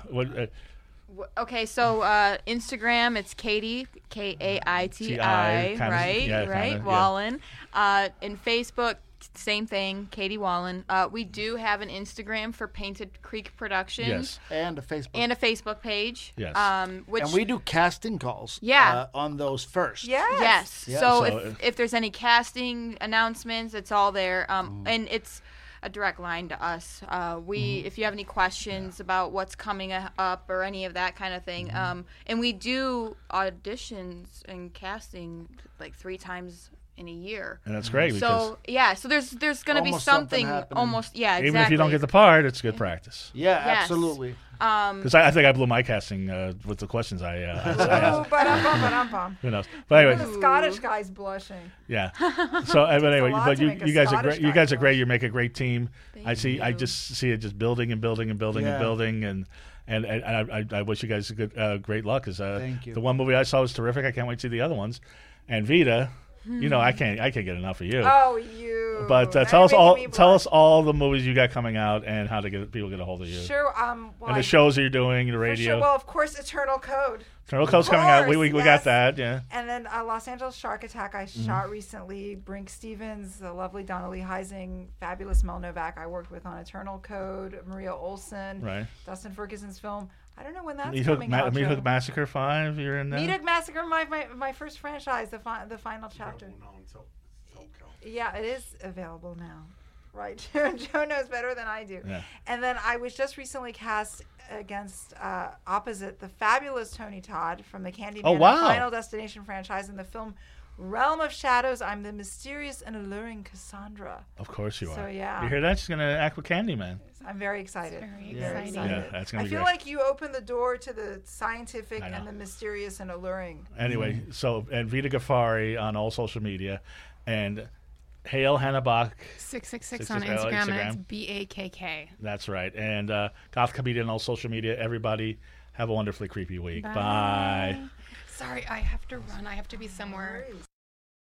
Okay, so Instagram, it's Katie, Kaiti,
Kinda,
right?
yeah,
Right,
kinda, yeah.
Wallen. And Facebook, same thing, Katie Wallen. We do have an Instagram for Painted Creek Productions.
Yes.
And a Facebook.
And a Facebook page.
Yes.
Which
And we do casting calls.
Yeah.
On those first.
Yes.
Yes.
Yeah.
So,
So
if there's any casting announcements, it's all there. And it's a direct line to us. If you have any questions about what's coming up or any of that kind of thing, and we do auditions and casting like 3 times in a year.
And that's great because
So yeah, so there's going to be
Almost something
something
happening.
almost exactly.
even if you don't get the part, it's good practice.
Yeah,
Yes.
absolutely.
Because I think I blew my casting with the questions I
Oh,
asked.
ba-dum-bum.
Who knows? But anyway,
The Scottish guy's blushing.
yeah. So but anyway,
lot
but
to make a
you guys are
Scottish
great. You
guy
guys are great.
blush.
You make a great team. I
you.
just see it just building and building and building and
Yeah.
building and I wish you guys great luck. Because
Thank you.
the one movie I saw was terrific. I can't wait to see the other ones. And Vita, you know, I can't get enough of you.
Oh, you.
But
Now
tell
you're
us all
making me
tell
blush.
us all the movies you got coming out and how to people get a hold of you.
Sure. Well,
And the shows you're doing, the
for
radio.
sure. Well, of course, Eternal Code.
Eternal Code's coming out. We
course,
got
yes.
that. Yeah.
And then Los Angeles Shark Attack I shot recently. Brink Stevens, the lovely Donna Lee Heising, fabulous Mel Novak I worked with on Eternal Code, Maria Olsen,
Right.
Dustin Ferguson's film. I don't know when that's
Meat Hook,
coming out.
Meat
Joe.
Hook Massacre 5. You're in there.
Meat Hook Massacre, my first franchise, the final chapter. Yeah, it is available now. Right. Joe knows better than I do.
Yeah.
And then I was just recently cast against opposite the fabulous Tony Todd from the Candyman
Oh, wow.
Final Destination franchise in the film Realm of Shadows. I'm the mysterious and alluring Cassandra.
Of course you are.
So, yeah.
You hear that? She's gonna act with Candyman.
I'm very excited.
Very
Very
exciting.
Yeah, that's gonna
I
be
feel
great.
like you opened the door to the scientific
I know.
and the mysterious and alluring.
Anyway, so and Vita Ghaffari on all social media, and Hail Hannah Bach.
666 on
666
Instagram, and
Instagram.
it's BAKK.
That's right. And Goth Comedian on all social media. Everybody have a wonderfully creepy week. Bye.
Sorry, I have to run. I have to be somewhere.